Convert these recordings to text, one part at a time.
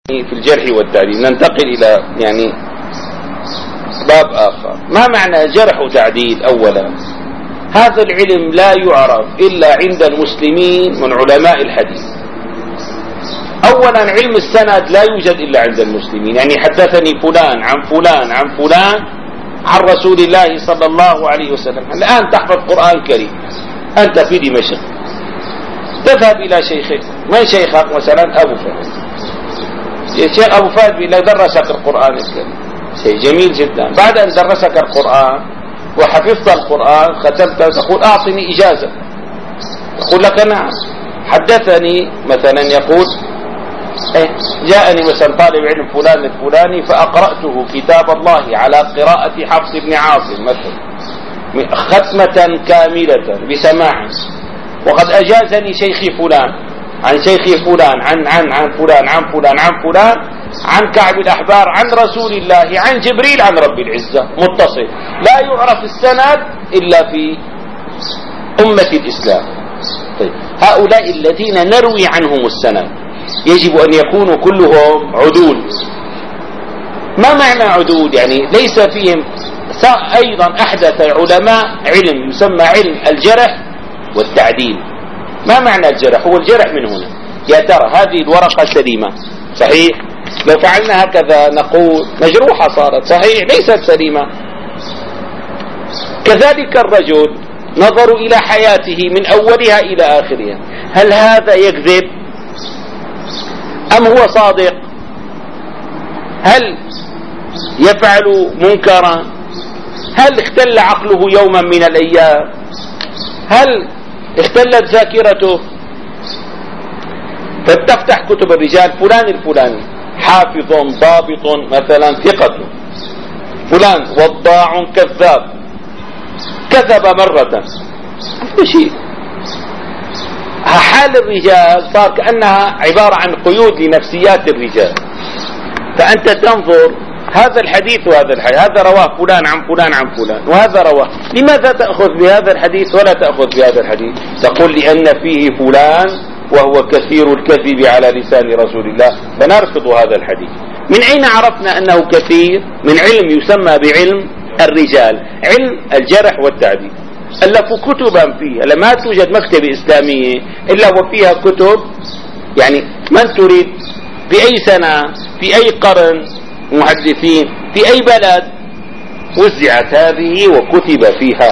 في الجرح والتعديل. ننتقل إلى يعني باب آخر. ما معنى جرح وتعديل؟ أولا هذا العلم لا يعرف إلا عند المسلمين من علماء الحديث. أولا علم السند لا يوجد إلا عند المسلمين، يعني حدثني فلان عن فلان عن فلان عن رسول الله صلى الله عليه وسلم. الآن تحفظ قرآن كريم، أنت في دمشق، تذهب إلى شيخك. من شيخك؟ مثلا أبو فهد. الشيخ أبو فهد بيقول درسك القرآن الكريم، شيء جميل جدا. بعد أن درسك القرآن وحفظت القرآن ختمت، تقول أعطني إجازة. يقول لك نعم. حدثني مثلا، يقول جاءني مثلا طالب علم فلان الفلاني فأقرأته كتاب الله على قراءة حفص بن عاصم مثلا ختمة كاملة بسماع، وقد أجازني شيخي فلان عن شيخي فلان عن فلان عن فلان عن فلان عن كعب الأحبار عن رسول الله عن جبريل عن رب العزة متصل. لا يعرف السند إلا في أمة الإسلام. طيب هؤلاء الذين نروي عنهم السند يجب أن يكونوا كلهم عدول. ما معنى عدول؟ يعني ليس فيهم. أيضا أحدث علماء علم يسمى علم الجرح والتعديل. ما معنى الجرح؟ هو الجرح من هنا، يا ترى هذه الورقة سليمة صحيح، لو فعلنا هكذا نقول مجروحة صارت صحيح، ليست سليمة. كذلك الرجل نظروا إلى حياته من أولها إلى آخرها، هل هذا يكذب أم هو صادق؟ هل يفعل منكرا؟ هل اختل عقله يوما من الأيام؟ هل اختلت ذاكرته؟ فتفتح كتب الرجال، فلان الفلاني حافظ ضابط مثلا ثقة، فلان وضاع كذاب كذب مرة. شيء حال الرجال صار كأنها عبارة عن قيود لنفسيات الرجال. فأنت تنظر هذا الحديث وهذا الحديث، هذا رواه فلان عن فلان عن فلان وهذا رواه، لماذا تأخذ بهذا الحديث ولا تأخذ بهذا الحديث؟ تقول لأن فيه فلان وهو كثير الكذب على لسان رسول الله فنرفض هذا الحديث. من أين عرفنا أنه كثير؟ من علم يسمى بعلم الرجال، علم الجرح والتعديل. ألفوا كتبا فيه، لما توجد مكتبة إسلامية إلا وفيها كتب. يعني من تريد في أي سنة في أي قرن محدثين في أي بلد وزعت هذه وكتب فيها.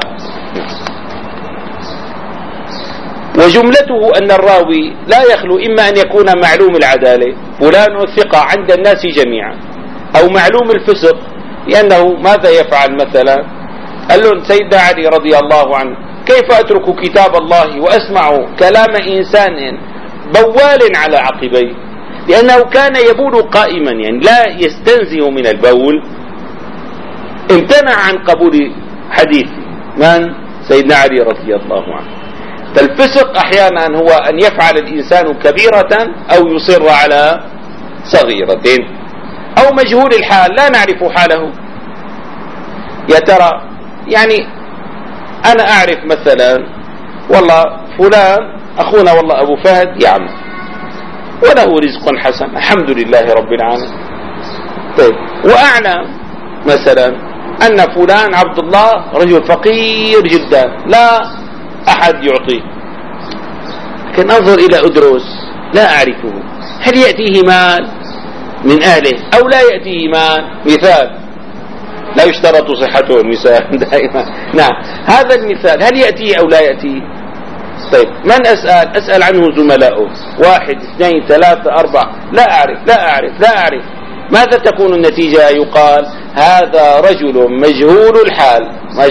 وجملته أن الراوي لا يخلو إما أن يكون معلوم العدالة فلان ثقة عند الناس جميعا، أو معلوم الفسق، لأنه ماذا يفعل مثلا؟ قال له سيدنا علي رضي الله عنه كيف أترك كتاب الله وأسمع كلام إنسان بوال على عقبيه، لأنه كان يبول قائما يعني لا يستنزه من البول. امتنع عن قبول حديث من؟ سيدنا علي رضي الله عنه. فالفسق أحيانا هو أن يفعل الإنسان كبيرة أو يصر على صغيرة، أو مجهول الحال لا نعرف حاله. يا ترى يعني أنا أعرف مثلا والله فلان أخونا والله أبو فهد يعمل وله رزق حسن الحمد لله رب العالمين. طيب وأعلم مثلا أن فلان عبد الله رجل فقير جدا لا أحد يعطيه، لكن أنظر إلى أدرس لا أعرفه، هل يأتيه مال من أهله أو لا يأتيه مال؟ مثال لا يشترط صحته، المثال دائما. نعم هذا المثال، هل يأتيه أو لا يأتيه؟ طيب من أسأل عنه زملائه، 1 2 3 4 لا أعرف. ماذا تكون النتيجة؟ يقال هذا رجل مجهول الحال.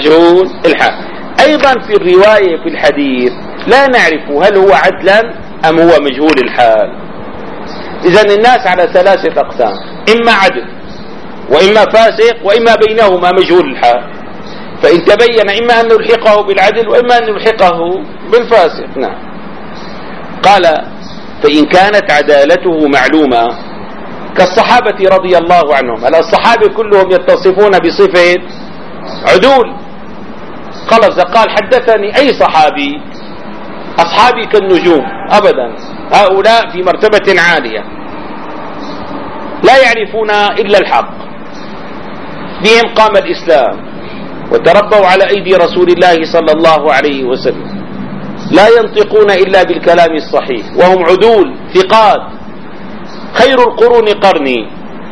أيضا في الرواية في الحديث لا نعرف هل هو عدلا أم هو مجهول الحال. إذن الناس على 3 أقسام، إما عدل وإما فاسق وإما بينهما مجهول الحال. فإن تبين إما أن نلحقه بالعدل وإما أن نلحقه بالفاسق. نعم. قال فإن كانت عدالته معلومة كالصحابة رضي الله عنهم، الصحابة كلهم يتصفون بصفة عدول. خلص قال حدثني أي صحابي، أصحابي كالنجوم أبدا، هؤلاء في مرتبة عالية. لا يعرفون إلا الحق، بهم قام الإسلام وتربوا على أيدي رسول الله صلى الله عليه وسلم، لا ينطقون إلا بالكلام الصحيح، وهم عدول ثقات، خير القرون قرني.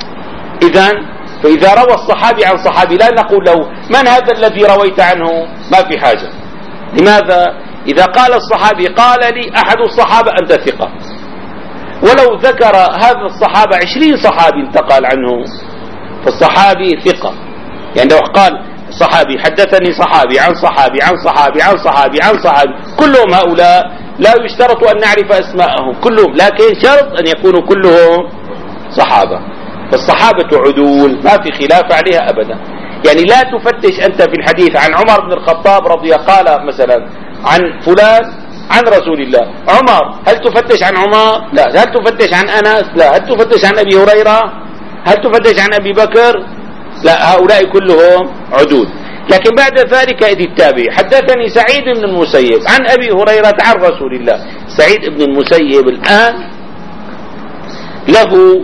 فإذا روى الصحابي عن صحابي لا نقول له من هذا الذي رويت عنه، ما في حاجة. لماذا؟ إذا قال الصحابي قال لي أحد الصحابة أنت ثقة، ولو ذكر هذا الصحابة 20 صحابي انتقل عنه فالصحابي ثقة. يعني لو قال صحابي حدثني صحابي عن صحابي عن صحابي عن صحابي عن صحابي، كلهم هؤلاء لا يشترط أن نعرف أسماءهم كلهم، لكن شرط أن يكونوا كلهم صحابة. فالصحابة عدول ما في خلاف عليها أبدا. يعني لا تفتش أنت في الحديث عن عمر بن الخطاب رضي الله قال مثلا عن فلان عن رسول الله عمر، هل تفتش عن عمر؟ لا. هل تفتش عن أنس؟ لا. هل تفتش عن أبي هريرة؟ هل تفتش عن أبي بكر؟ لا. هؤلاء كلهم عدول. لكن بعد ذلك إذ التابعي حدثني سعيد بن المسيب عن أبي هريرة عن رسول الله. سعيد بن المسيب الآن له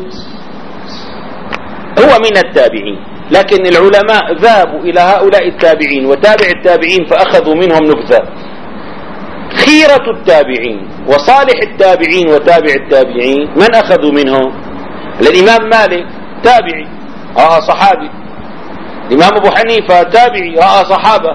هو من التابعين، لكن العلماء ذهبوا إلى هؤلاء التابعين وتابع التابعين فأخذوا منهم نبذة. خيرة التابعين وصالح التابعين وتابع التابعين من أخذوا منهم؟ الإمام مالك تابعي رأى صحابي، الإمام أبو حنيفة تابعي رأى صحابة.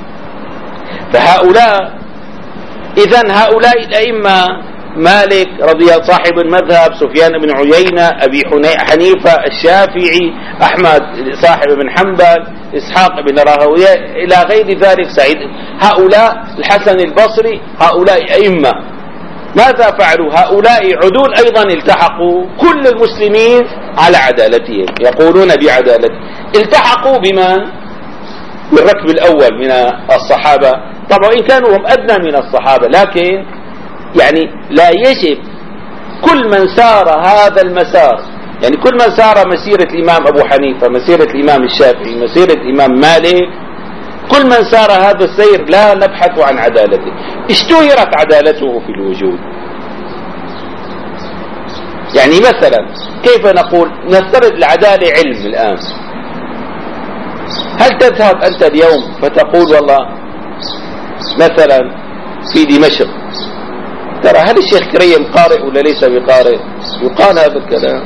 فهؤلاء إذن هؤلاء الأئمة مالك رضي الله صاحب المذهب، سفيان بن عيينة، أبي حنيفة، الشافعي، أحمد صاحب بن حنبل، إسحاق بن راهويه إلى غير ذلك، سعيد، هؤلاء الحسن البصري، هؤلاء أئمة. ماذا فعلوا؟ هؤلاء عدول أيضا التحقوا كل المسلمين على عدالتهم، يقولون بعدالته. التحقوا بمن؟ بالركب الأول من الصحابة، طبعا إن كانوا هم أدنى من الصحابة، لكن يعني لا يجب كل من سار هذا المسار، يعني كل من سار مسيرة الإمام أبو حنيفة، مسيرة الإمام الشافعي، مسيرة الإمام مالك، كل من سار هذا السير لا نبحث عن عدالته. اشتهرت عدالته في الوجود. يعني مثلا كيف نقول؟ نفترض العدالة علم الآن. هل تذهب أنت اليوم فتقول والله مثلا في دمشق ترى هل الشيخ كريم قارئ ولا ليس بقارئ؟ يقال هذا الكلام.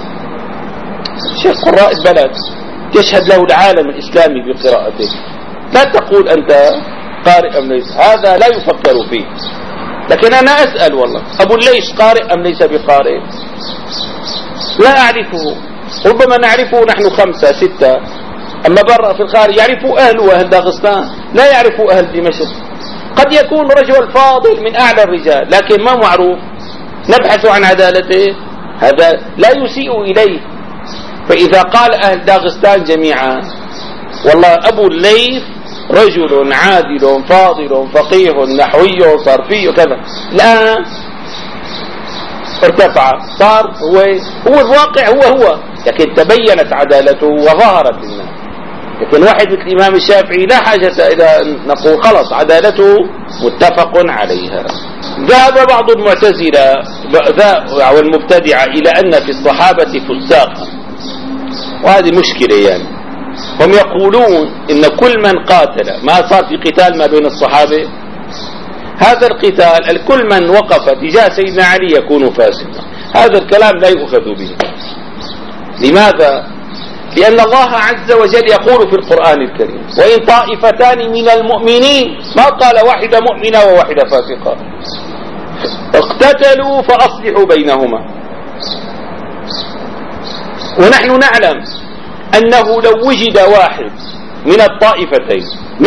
شيخ قراء البلد يشهد له العالم الإسلامي بقراءته، لا تقول أنت قارئ أم ليس، هذا لا يفكر فيه. لكن أنا أسأل والله أبو الليث قارئ أم ليس بقارئ؟ لا أعرفه، ربما نعرفه نحن 5 6، أما برا في الخارج يعرفوا أهل وأهل داغستان، لا يعرفوا أهل دمشق. قد يكون رجل فاضل من أعلى الرجال لكن ما معروف، نبحث عن عدالته، هذا لا يسيء إليه. فإذا قال أهل داغستان جميعا والله أبو الليث رجل عادل فاضل فقيه نحوي صرفي كذا، لا ارتفع صار هو الواقع هو، لكن تبينت عدالته وظهرت للناس. لكن واحد مثل الإمام الشافعي لا حاجة إلى أن نقول خلص عدالته متفق عليها. ذهب بعض المعتزلة والمبتدعة إلى أن في الصحابة فساقا، وهذه مشكلة. يعني هم يقولون إن كل من قاتل، ما صار في قتال ما بين الصحابة، هذا القتال الكل من وقف تجاه سيدنا علي يكون فاسقا. هذا الكلام لا يؤخذ به. لماذا؟ لأن الله عز وجل يقول في القرآن الكريم وإن طائفتان من المؤمنين، ما قال واحدة مؤمنة وواحدة فاسقة، اقتتلوا فأصلحوا بينهما. ونحن نعلم أنه لو وجد واحد من الطائفتين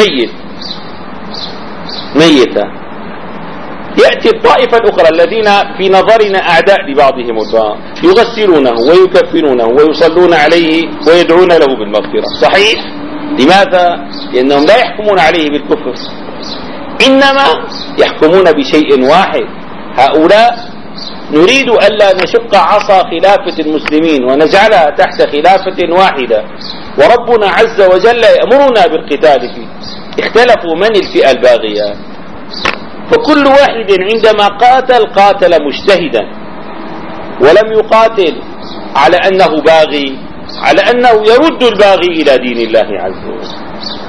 ميتا يأتي الطائفة الأخرى الذين في نظرنا أعداء لبعضهم البعض يغسلونه ويكفنونه ويصلون عليه ويدعون له بالمغفرة، صحيح؟ لماذا؟ لأنهم لا يحكمون عليه بالكفر، إنما يحكمون بشيء واحد. هؤلاء نريد ألا نشق عصا خلافة المسلمين ونجعلها تحت خلافة واحدة، وربنا عز وجل يأمرنا بالقتال فيه. اختلفوا من الفئة الباغية، فكل واحد عندما قاتل مجتهدا، ولم يقاتل على أنه باغي، على أنه يرد الباغي إلى دين الله عز وجل.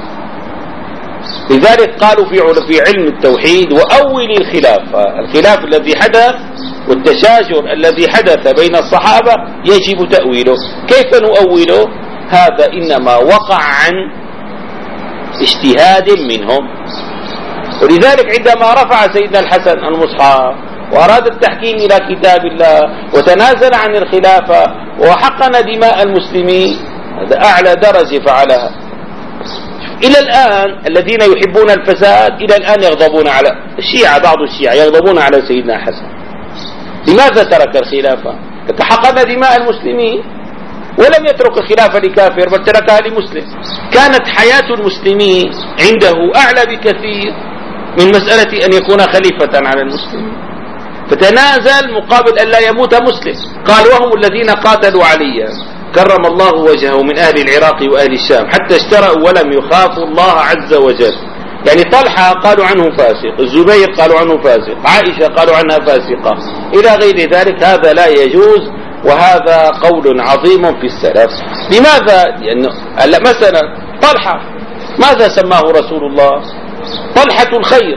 لذلك قالوا في علم التوحيد وأول الخلاف الذي حدث والتشاجر الذي حدث بين الصحابة يجب تأويله. كيف نؤوله؟ هذا إنما وقع عن اجتهاد منهم. ولذلك عندما رفع سيدنا الحسن المصحف وأراد التحكيم إلى كتاب الله وتنازل عن الخلافة وحقن دماء المسلمين، هذا أعلى درجة فعلها. إلى الآن الذين يحبون الفساد إلى الآن يغضبون على الشيعة، بعض الشيعة يغضبون على سيدنا حسن. لماذا ترك الخلافة؟ تحقن دماء المسلمين ولم يترك الخلافة لكافر بل تركها لمسلم. كانت حياة المسلمين عنده أعلى بكثير من مسألة أن يكون خليفة على المسلمين، فتنازل مقابل أن لا يموت مسلم. قال وهم الذين قاتلوا عليا كرم الله وجهه من أهل العراق وأهل الشام حتى اشتروا ولم يخافوا الله عز وجل. يعني طلحة قالوا عنه فاسق، الزبير قالوا عنه فاسق، عائشة قالوا عنها فاسقة، إلى غير ذلك. هذا لا يجوز، وهذا قول عظيم في السلف. لماذا؟ لأنه مثلا طلحة ماذا سماه رسول الله؟ طلحة الخير.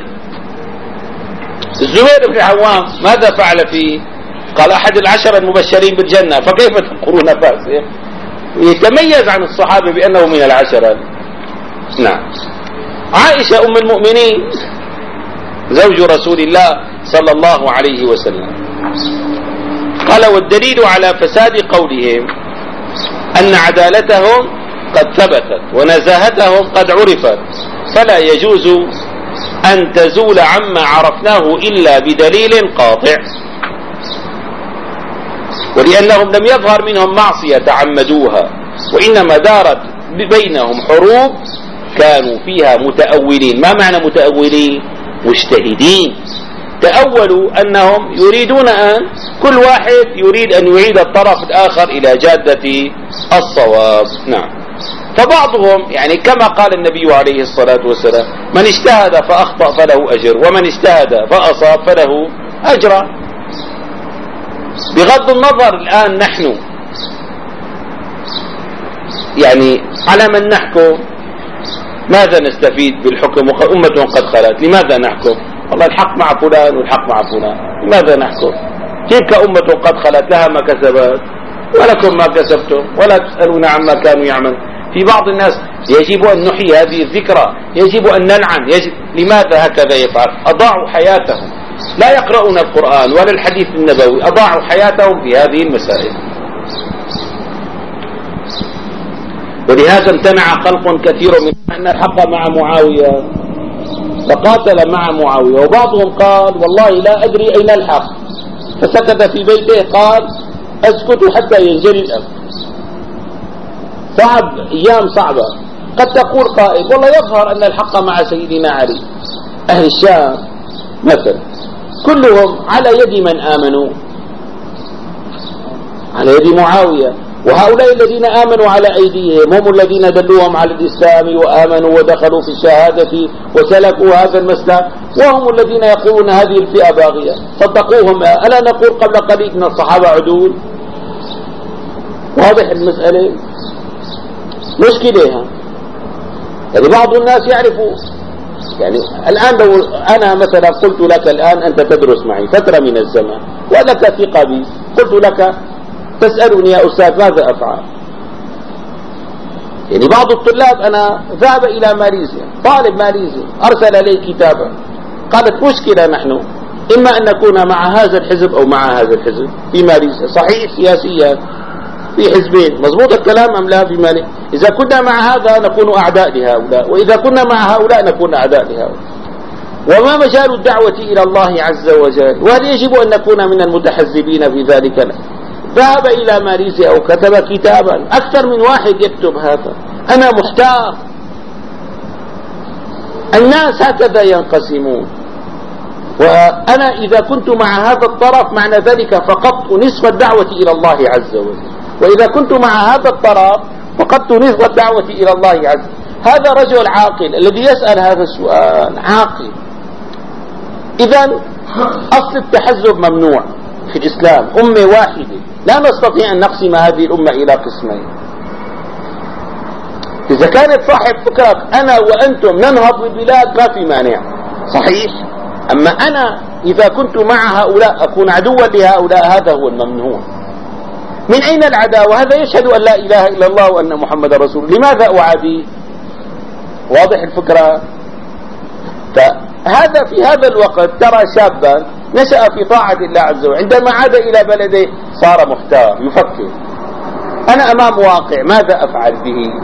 الزبير بن عوام ماذا فعل فيه؟ قال أحد العشر المبشرين بالجنة، فكيف تقولون فاسق؟ يتميز عن الصحابة بأنه من العشرة. نعم. عائشة أم المؤمنين زوج رسول الله صلى الله عليه وسلم قال والدليل على فساد قولهم أن عدالتهم قد ثبتت ونزاهتهم قد عرفت، فلا يجوز أن تزول عما عرفناه إلا بدليل قاطع، ولأنهم لم يظهر منهم معصية تعمدوها، وإنما دارت بينهم حروب كانوا فيها متأولين. ما معنى متأولين؟ مجتهدين. تأولوا أنهم يريدون أن كل واحد يريد أن يعيد الطرف الآخر إلى جادة الصواب. نعم. فبعضهم يعني كما قال النبي عليه الصلاة والسلام من اجتهد فأخطأ فله أجر، ومن اجتهد فأصاب فله أجر. بغض النظر الآن نحن يعني على من نحكم؟ ماذا نستفيد بالحكم أمة قد خلت؟ لماذا نحكم؟ والله الحق مع فلان والحق مع فلان، لماذا نحكم؟ تلك أمة قد خلت لها ما كسبت ولكم ما كسبتم ولا تسألون عما كانوا يعملون. في بعض الناس يجب أن نحيي هذه الذكرى، يجب أن نلعن، لماذا هكذا يفعل؟ أضاعوا حياتهم، لا يقرؤون القرآن ولا الحديث النبوي، أضاعوا حياتهم في هذه المسائل. ولهذا امتنع خلق كثير من أن الحق مع معاوية فقاتل مع معاوية. وبعضهم قال والله لا أدري أين الحق، فسكت في بيته، قال أسكت حتى ينجلي الأمر. صعب، أيام صعبة. قد تقول قائل والله يظهر أن الحق مع سيدنا علي. أهل الشام مثلا كلهم على يد من آمنوا؟ على يد معاوية. وهؤلاء الذين آمنوا على أيديهم هم الذين دلوهم على الإسلام وآمنوا ودخلوا في الشهادة وسلكوا هذا المسلك، وهم الذين يقولون هذه الفئة باغية. صدقوهم. ألا نقول قبل قليل من الصحابة عدول؟ واضح المسألة؟ مشكلة. يعني بعض الناس يعرفوا، يعني الآن لو أنا مثلا قلت لك الآن أنت تدرس معي فترة من الزمن ولك ثقة بي، قلت لك تسألني يا أستاذ ماذا أفعل؟ يعني بعض الطلاب أنا ذهب إلى ماليزيا، طالب ماليزي أرسل لي كتابا، قالت مشكلة نحن إما أن نكون مع هذا الحزب أو مع هذا الحزب في ماليزيا. صحيح سياسيا في حزبين، مضبوط الكلام أم لا؟ في مالي إذا كنا مع هذا نكون أعداء لهؤلاء، وإذا كنا مع هؤلاء نكون أعداء لهؤلاء. وما مجال الدعوة إلى الله عز وجل؟ وهل يجب أن نكون من المتحزبين في ذلك؟ ذهب إلى ماليزيا وكتب كتابا، أكثر من واحد يكتب هذا. أنا محتار. الناس هكذا ينقسمون، وأنا إذا كنت مع هذا الطرف معنى ذلك فقدت نصف الدعوة إلى الله عز وجل، وإذا كنت مع هذا الطرف فقدت نصف الدعوة إلى الله عز وجل. هذا رجل عاقل الذي يسأل هذا السؤال عاقل. إذن أصل التحزب ممنوع، في الإسلام أمة واحدة، لا نستطيع أن نقسم هذه الأمة إلى قسمين. إذا كانت صاحب فكرة أنا وأنتم ننهض بالبلاد ما في مانع، صحيح. أما أنا إذا كنت مع هؤلاء أكون عدوا لهؤلاء، هذا هو الممنوع. من أين العداوة؟ هذا يشهد أن لا إله إلا الله وأن محمد رسول، لماذا أعاديه؟ واضح الفكرة؟ فهذا في هذا الوقت ترى شابا نشأ في طاعة الله عز وجل، عندما عاد إلى بلده صار محتار يفكر، أنا أمام واقع ماذا أفعل به؟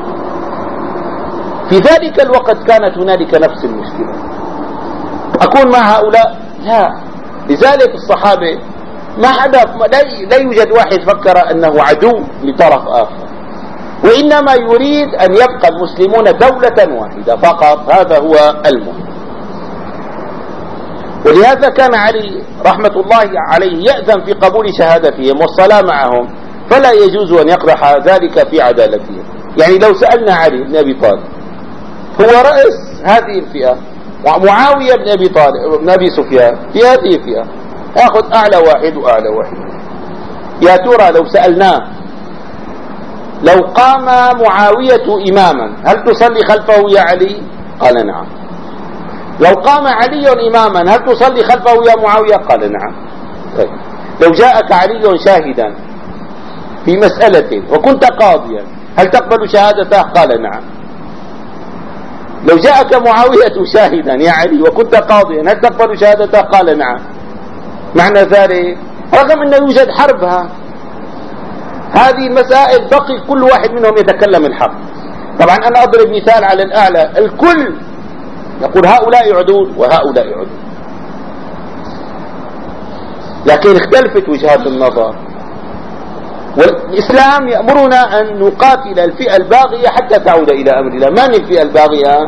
في ذلك الوقت كانت هنالك نفس المشكلة، أكون مع هؤلاء؟ لا. لذلك الصحابة ما حدا، لا يوجد واحد فكر أنه عدو لطرف آخر، وإنما يريد أن يبقى المسلمون دولة واحدة فقط، هذا هو المهم. ولهذا كان علي رحمة الله عليه يأذن في قبول شهادتهم والصلاة معهم، فلا يجوز أن يقدح ذلك في عدالتهم. يعني لو سألنا علي بن أبي طالب هو رأس هذه الفئة، ومعاوية بن أبي طالب بن أبي سفيان في هذه الفئة، يأخذ أعلى واحد وأعلى واحد. يا ترى لو سألناه لو قام معاوية إماما هل تصلي خلفه يا علي؟ قال نعم. لو قام علي إماما هل تصلي خلفه يا معاوية؟ قال نعم. طيب. لو جاءك علي شاهدا في مسألة وكنت قاضيا هل تقبل شهادته؟ قال نعم. لو جاءك معاوية شاهدا يا علي وكنت قاضيا هل تقبل شهادته؟ قال نعم. معنى ذلك رغم أنه يوجد حربها، هذه المسائل بقي كل واحد منهم يتكلم الحق. طبعا أنا أضرب مثال على الأعلى، الكل يقول هؤلاء يعدون وهؤلاء يعدون، لكن اختلفت وجهات النظر. والإسلام يأمرنا أن نقاتل الفئة الباغية حتى تعود إلى أمر الله. من الفئة الباغية؟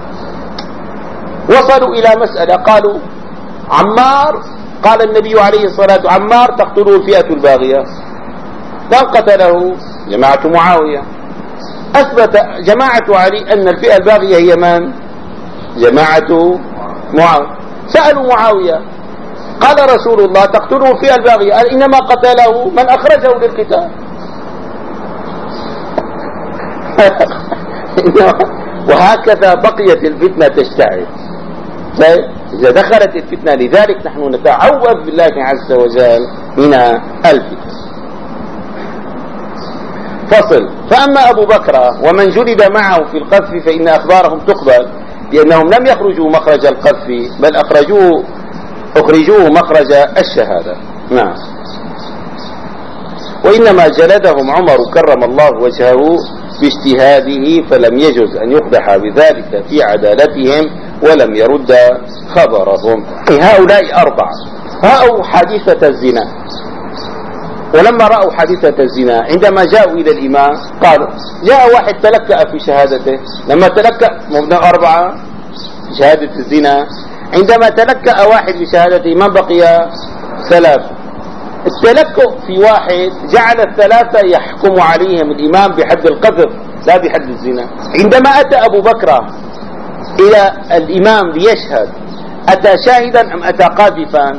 وصلوا إلى مسألة قالوا عمار، قال النبي عليه الصلاة والسلام عمار تقتله الفئة الباغية، من قتله؟ جماعة معاوية. أثبت جماعة علي أن الفئة الباغية هي من؟ جماعة معاوية. سألوا معاوية قال رسول الله تقتله الفئة الباغية، قال إنما قتله من أخرجه للقتال. وهكذا بقيت الفتنة تشتعل. إذا دخلت الفتنة، لذلك نحن نتعوذ بالله عز وجل من الفتنة. فصل. فأما أبو بكر ومن جلد معه في القذف فإن أخبارهم تقبل، لأنهم لم يخرجوا مخرج القذف بل أخرجوه مخرج الشهادة. نعم. وإنما جلدهم عمر كرم الله وجهه باجتهاده، فلم يجز أن يقدح بذلك في عدالتهم ولم يرد خبرهم. هؤلاء أربعة رأوا حادثة الزنا، ولما رأوا حادثة الزنا عندما جاءوا إلى الإمام قالوا، جاء واحد تلكأ في شهادته، لما تلكأ مبنى أربعة شهادة الزنا، عندما تلكأ واحد بشهادته من بقي؟ ثلاثة. التلكؤ في واحد جعل الثلاثة يحكم عليهم الإمام بحد القذف لا بحد الزنا. عندما أتى أبو بكر إلى الإمام ليشهد، أتى شاهدا أم أتى قاذفا؟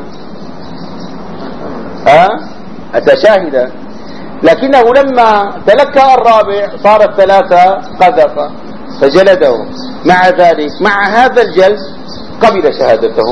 أتى شاهدا، لكنه لما تلكأ الرابع صار الثلاثة قذفا فجلده. مع ذلك مع هذا الجلد قبل شهادته،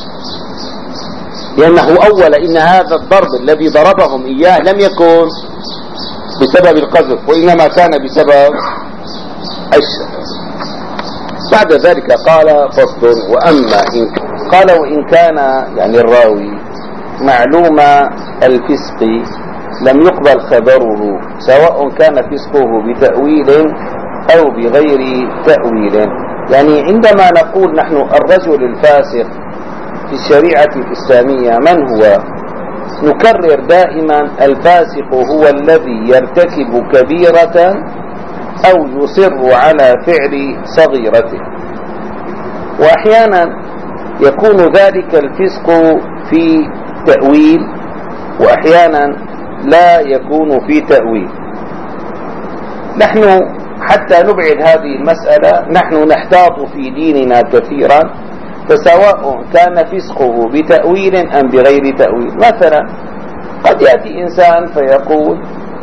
لأنه أول إن هذا الضرب الذي ضربهم إياه لم يكن بسبب القذف، وإنما كان بسبب الشهادة. بعد ذلك قال فصل. وأما إن قال وإن كان يعني الراوي معلوم الفسق لم يقبل خبره، سواء كان فسقه بتأويل أو بغير تأويل. يعني عندما نقول نحن الرجل الفاسق في الشريعة الإسلامية من هو؟ نكرر دائما الفاسق هو الذي يرتكب كبيرة أو يصر على فعل صغيرة، وأحيانا يكون ذلك الفسق في تأويل وأحيانا لا يكون في تأويل. نحن حتى نبعد هذه المسألة نحن نحتاط في ديننا كثيرا، فسواء كان فسقه بتأويل أم بغير تأويل. مثلا قد يأتي إنسان فيقول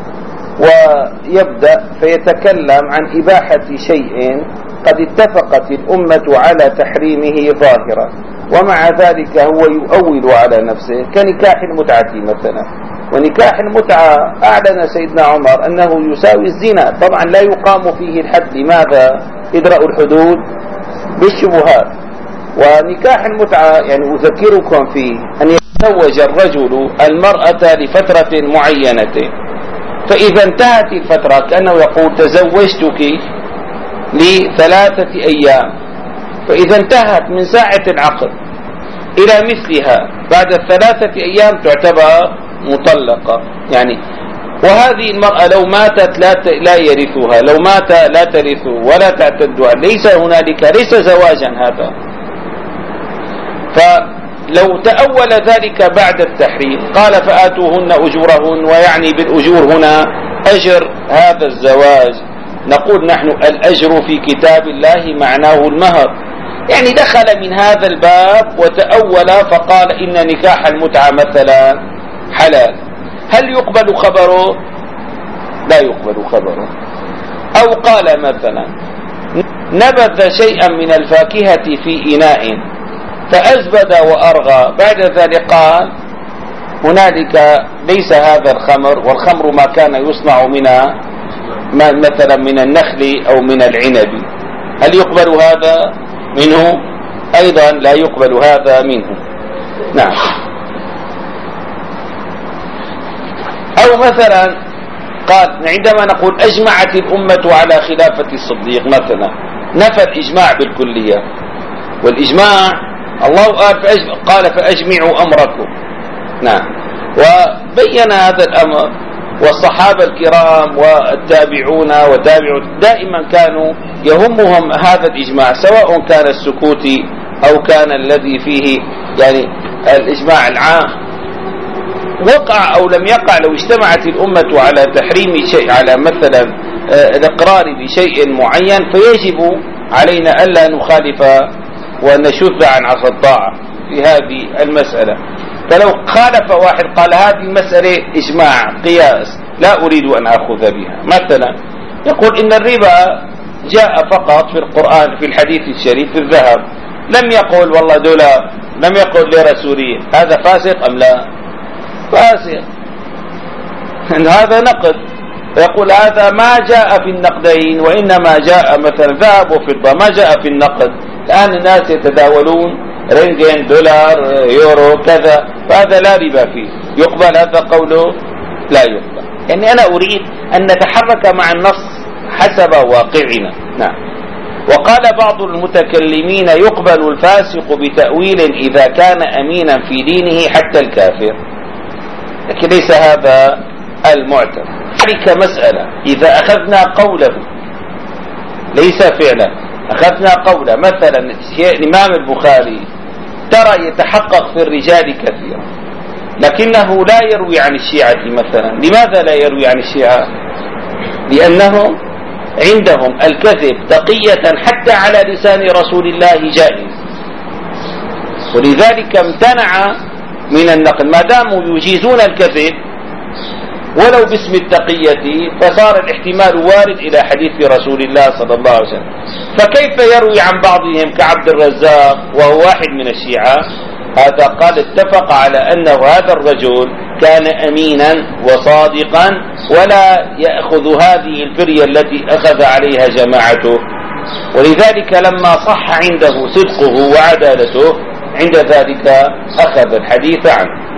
ويبدأ فيتكلم عن إباحة شيء قد اتفقت الأمة على تحريمه ظاهرا، ومع ذلك هو يؤول على نفسه، كنكاح المتعة مثلا. ونكاح المتعة أعلن سيدنا عمر أنه يساوي الزنا، طبعا لا يقام فيه الحد. لماذا؟ إدراء الحدود بالشبهات. ونكاح المتعة يعني أذكركم فيه أن يتزوج الرجل المرأة لفترة معينة، فإذا انتهت الفترة كأنه يقول تزوجتك ل3 أيام، فإذا انتهت من ساعة العقد إلى مثلها بعد 3 أيام تعتبر مطلقة يعني. وهذه المرأة لو ماتت لا يرثها، لو مات لا ترث ولا تعتدها، ليس زواجا هذا. فلو تأول ذلك بعد التحريم قال فآتوهن أجورهن، ويعني بالأجور هنا أجر هذا الزواج. نقول نحن الأجر في كتاب الله معناه المهر، يعني دخل من هذا الباب وتأول فقال إن نكاح المتعة مثلا حلال. هل يقبل خبره؟ لا يقبل خبره. أو قال مثلا نبذ شيئا من الفاكهة في إناء فأزبد وأرغى، بعد ذلك قال هنالك ليس هذا الخمر، والخمر ما كان يصنع مثلا من النخل أو من العنب. هل يقبل هذا منه؟ أيضا لا يقبل هذا منه. نعم. أو مثلا قال عندما نقول أجمعت الأمة على خلافة الصديق مثلا، نفى الإجماع بالكلية، والإجماع الله قال فأجمعوا أمركم. نعم. وبين هذا الأمر، والصحابة الكرام والتابعون دائما كانوا يهمهم هذا الإجماع، سواء كان السكوت أو كان الذي فيه يعني الإجماع العام. وقع أو لم يقع، لو اجتمعت الأمة على تحريم شيء، على مثلا الإقرار بشيء معين، فيجب علينا ألا نخالف ونشذ عن عصا الطاعة في هذه المسألة. فلو خالف واحد قال هذه المسألة إجماع قياس لا أريد أن أخذ بها، مثلا يقول إن الربا جاء فقط في القرآن في الحديث الشريف في الذهب، لم يقل والله دولار، لم يقل لرسولية، هذا فاسق أم لا؟ فاسق. هذا نقد. يقول هذا ما جاء في النقدين، وإنما جاء مثلا ذهب وفضة، ما جاء في النقد. الآن الناس يتداولون رنجين، دولار، يورو، كذا، فهذا لا ربا فيه. يقبل هذا قوله؟ لا يقبل. يعني أنا أريد أن نتحرك مع النص حسب واقعنا. نعم. وقال بعض المتكلمين يقبل الفاسق بتأويل إذا كان أمينا في دينه حتى الكافر، لكن ليس هذا المعتبر. ذلك مسألة إذا أخذنا قوله ليس فعلا، أخذنا قوله مثلا الإمام البخاري ترى يتحقق في الرجال كثيرا، لكنه لا يروي عن الشيعة مثلا. لماذا لا يروي عن الشيعة؟ لأنهم عندهم الكذب تقية حتى على لسان رسول الله جائز، ولذلك امتنع من النقل. ما داموا يجيزون الكذب ولو باسم التقية، فصار الاحتمال وارد إلى حديث رسول الله صلى الله عليه وسلم. فكيف يروي عن بعضهم كعبد الرزاق وهو واحد من الشيعة؟ هذا قال اتفق على أنه هذا الرجل كان أمينا وصادقا ولا يأخذ هذه الفرية التي أخذ عليها جماعته، ولذلك لما صح عنده صدقه وعدالته عند ذلك أخذ الحديث عنه.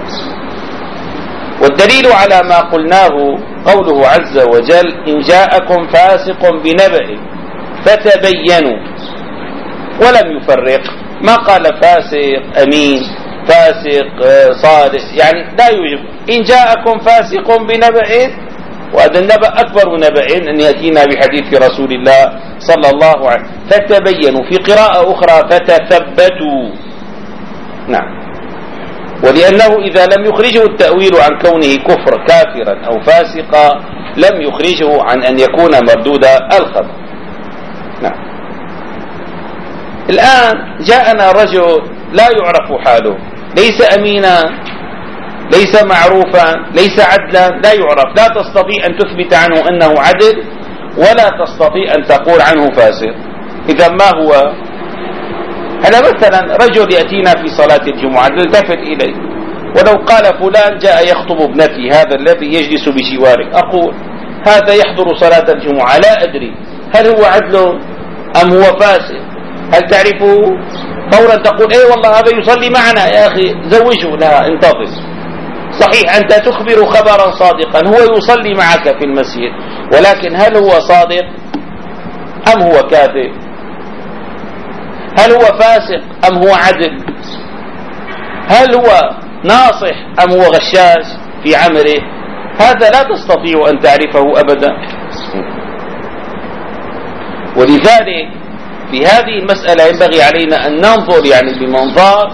والدليل على ما قلناه قوله عز وجل إن جاءكم فاسق بنبأ فتبينوا، ولم يفرق، ما قال فاسق أمين، فاسق صادق، يعني لا يوجب. إن جاءكم فاسق بنبأ، وهذا النبأ أكبر نبأ أن يأتينا بحديث رسول الله صلى الله عليه وسلم. فتبينوا، في قراءة أخرى فتثبتوا. نعم. ولأنه إذا لم يخرجه التأويل عن كونه كافرا أو فاسقا لم يخرجه عن أن يكون مردود الخبر. نعم. الآن جاءنا رجل لا يعرف حاله، ليس أمينا، ليس معروفا، ليس عدلا، لا يعرف، لا تستطيع أن تثبت عنه أنه عدل ولا تستطيع أن تقول عنه فاسق. إذا ما هو؟ هذا مثلا رجل يأتينا في صلاة الجمعة نلتفت إليه، ولو قال فلان جاء يخطب ابنتي هذا الذي يجلس بجواره، أقول هذا يحضر صلاة الجمعة، لا أدري هل هو عدل أم هو فاسق، هل تعرفه؟ فورا تقول ايه والله هذا يصلي معنا يا أخي زوجه. لا، انتظر. صحيح أنت تخبر خبرا صادقا، هو يصلي معك في المسجد، ولكن هل هو صادق أم هو كاذب؟ هل هو فاسق أم هو عدل؟ هل هو ناصح أم هو غشاش في عمله؟ هذا لا تستطيع أن تعرفه أبدا. ولذلك في هذه المسألة ينبغي علينا أن ننظر يعني بمنظار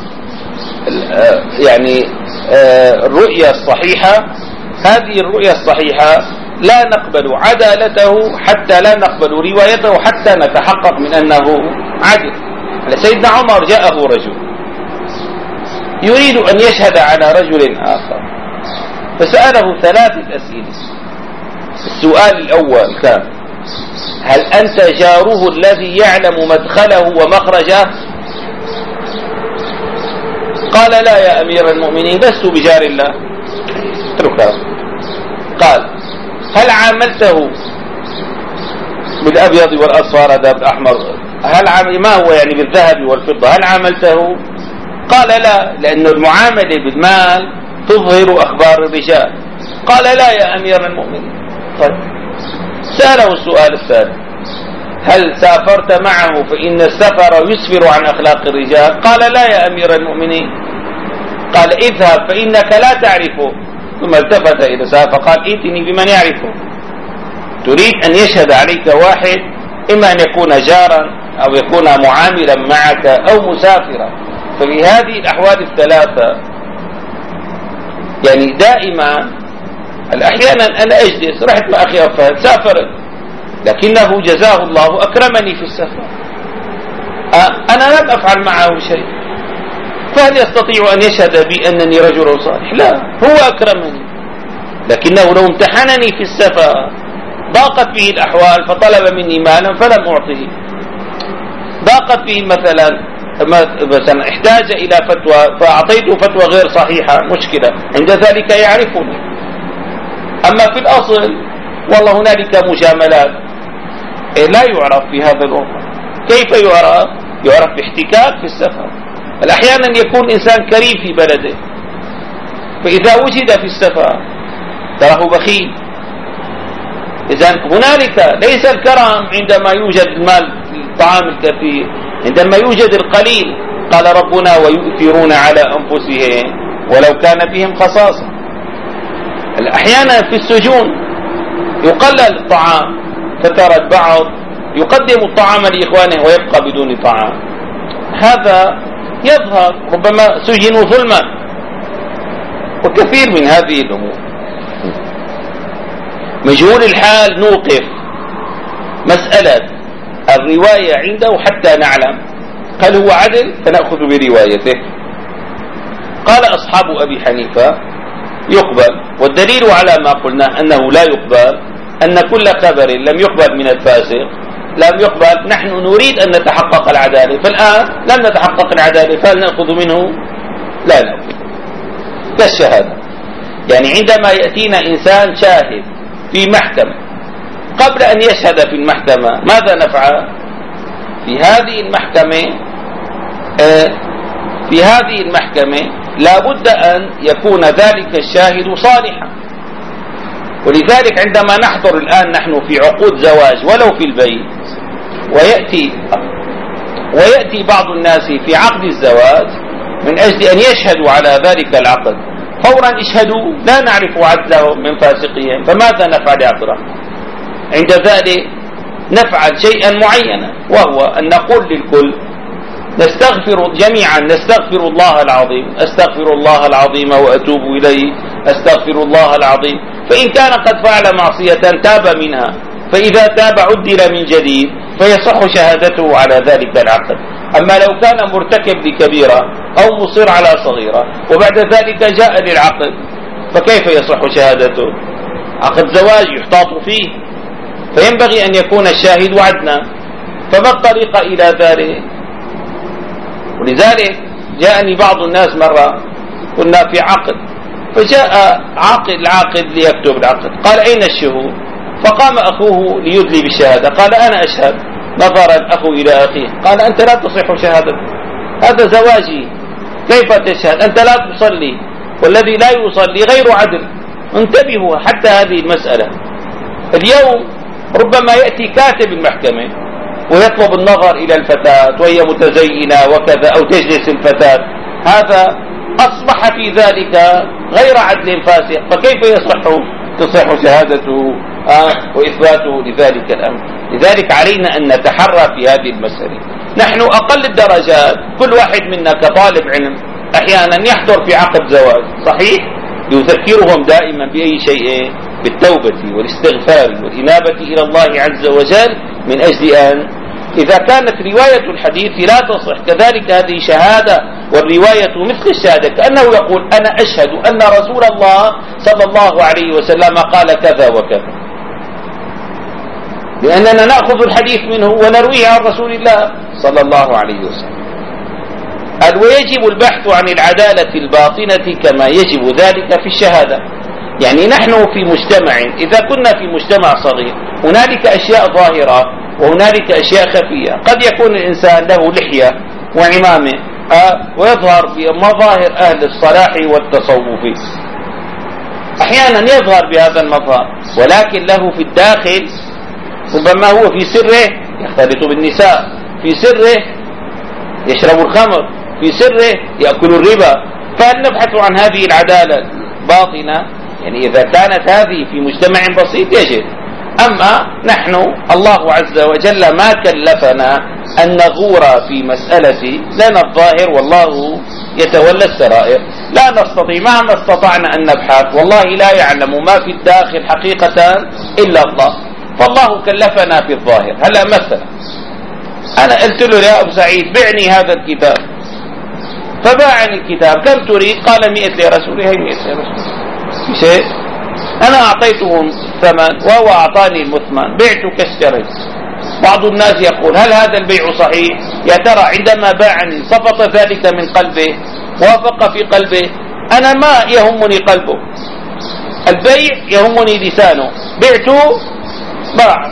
يعني الرؤية الصحيحة. هذه الرؤية الصحيحة لا نقبل عدالته حتى لا نقبل روايته حتى نتحقق من أنه عدل. سيدنا عمر جاءه رجل يريد أن يشهد على رجل آخر، فسأله 3 أسئلة. السؤال الأول كان: هل أنت جاره الذي يعلم مدخله ومخرجه؟ قال: لا يا أمير المؤمنين، لست بجار الله. قال: هل عاملته بالأبيض والأصفر هذا بالأحمر؟ ما هو يعني بالذهب والفضة؟ هل عاملته؟ قال: لا، لأن المعاملة بالمال تظهر أخبار الرجال. قال: لا يا أمير المؤمنين. طيب، سأله السؤال الثالث: هل سافرت معه فإن السفر يسفر عن أخلاق الرجال؟ قال: لا يا أمير المؤمنين. قال: اذهب فإنك لا تعرفه. ثم التفت إلى سافر فقال: ائتني بمن يعرفه. تريد أن يشهد عليك واحد إما أن يكون جارا أو يكون معاملا معك أو مسافرا. ففي هذه الأحوال الثلاثة يعني دائما أحيانا أنا أجلس، رحت مع أخي أفهد سافرت، لكنه جزاه الله أكرمني في السفر، أنا لم أفعل معه شيء، فهل يستطيع أن يشهد بي أنني رجل صالح؟ لا، هو أكرمني، لكنه لو امتحنني في السفر ضاقت به الأحوال فطلب مني مالا فلم أعطه، ضاقت به مثلا احتاج إلى فتوى فأعطيته فتوى غير صحيحة، مشكلة، عند ذلك يعرفني. أما في الأصل والله هنالك مجاملات لا يعرف في هذا الأمر. كيف يعرف؟ يعرف باحتكاك في السفر. أحيانا يكون إنسان كريم في بلده، فإذا وجد في السفر تراه بخيل. إذن هنالك ليس الكرم عندما يوجد المال الطعام الكثير، عندما يوجد القليل. قال ربنا: ويؤثرون على أنفسهم ولو كان بهم خصاصة. أحيانا في السجون يقلل الطعام، فترى البعض يقدم الطعام لإخوانه ويبقى بدون طعام. هذا يظهر، ربما سجنوا ظلما، وكثير من هذه الأمور. مجهول الحال نوقف مسألة الرواية عنده حتى نعلم هل هو عدل فنأخذ بروايته. قال أصحاب أبي حنيفة: يقبل، والدليل على ما قلنا أنه لا يقبل أن كل خبر لم يقبل من الفاسق لم يقبل. نحن نريد أن نتحقق العدالة، فالآن لم نتحقق العدالة، فهل نأخذ منه؟ لا نأخذ. كالشهادة، يعني عندما يأتينا إنسان شاهد في محكمة، قبل أن يشهد في المحكمة ماذا نفعل؟ في هذه المحكمة لا بد أن يكون ذلك الشاهد صالحا. ولذلك عندما نحضر الآن نحن في عقود زواج ولو في البيت، ويأتي بعض الناس في عقد الزواج من أجل أن يشهدوا على ذلك العقد، فورا اشهدوا لا نعرف عدلهم من فاسقين، فماذا نفعل يا عبد؟ عند ذلك نفعل شيئا معينا، وهو أن نقول للكل: نستغفر جميعا، نستغفر الله العظيم، أستغفر الله العظيم وأتوب إليه، أستغفر الله العظيم. فإن كان قد فعل معصية تاب منها، فإذا تاب عدل من جديد فيصح شهادته على ذلك العقد. أما لو كان مرتكب لكبيرة أو مصر على صغيرة وبعد ذلك جاء للعقد فكيف يصح شهادته؟ عقد زواج يحتاط فيه، فينبغي أن يكون الشاهد عدنا. فما الطريقة إلى ذلك؟ ولذلك جاءني بعض الناس مرة، كنا في عقد، فجاء العاقد ليكتب العقد، قال أين الشهود؟ فقام أخوه ليدلي بالشهادة، قال أنا أشهد. نظر الأخ إلى أخيه قال أنت لا تصح شهادتك، هذا زواجي، كيف تشهد؟ أنت لا تصلي، والذي لا يصلي غير عدل. انتبهوا حتى هذه المسألة. اليوم ربما يأتي كاتب المحكمة ويطلب النظر إلى الفتاة وهي متزينة وكذا، أو تجلس الفتاة، هذا أصبح في ذلك غير عدل فاسق، فكيف تصح شهادته وإثباته لذلك الأمر؟ لذلك علينا أن نتحرى في هذه المسألة. نحن أقل الدرجات، كل واحد منا كطالب علم أحيانا يحضر في عقد زواج صحيح، يذكرهم دائما بأي شيء؟ بالتوبة والاستغفار والإنابة إلى الله عز وجل، من أجل أن إذا كانت رواية الحديث لا تصح كذلك هذه شهادة، والرواية مثل الشهادة، كأنه يقول أنا أشهد أن رسول الله صلى الله عليه وسلم قال كذا وكذا، لأننا نأخذ الحديث منه ونرويه عن رسول الله صلى الله عليه وسلم. ويجب البحث عن العدالة الباطنة كما يجب ذلك في الشهادة. يعني نحن في مجتمع، إذا كنا في مجتمع صغير هنالك أشياء ظاهرة وهنالك أشياء خفية. قد يكون الإنسان له لحية وعمامة ويظهر بمظاهر أهل الصلاح والتصوف، أحيانا يظهر بهذا المظهر، ولكن له في الداخل ربما هو في سره يختلط بالنساء، في سره يشرب الخمر، في سره يأكل الربا. فهل نبحث عن هذه العدالة الباطنة؟ يعني إذا كانت هذه في مجتمع بسيط يجب. أما نحن الله عز وجل ما كلفنا أن نغور في مسألة لنا الظاهر والله يتولى السرائر. لا نستطيع مهما استطعنا أن نبحث، والله لا يعلم ما في الداخل حقيقة إلا الله، فالله كلفنا في الظاهر. هلا مثلا أنا قلت له يا أبو سعيد بعني هذا الكتاب، فباعني الكتاب، كم تريد؟ قال 100 ليرة. هي 100 ليرة شيء، أنا أعطيته الثمن وهو أعطاني المثمن، بعت كاشتريت. بعض الناس يقول هل هذا البيع صحيح؟ يا ترى عندما باعني صفط ذلك من قلبه، وافق في قلبه؟ أنا ما يهمني قلبه، البيع يهمني لسانه. بعته باع،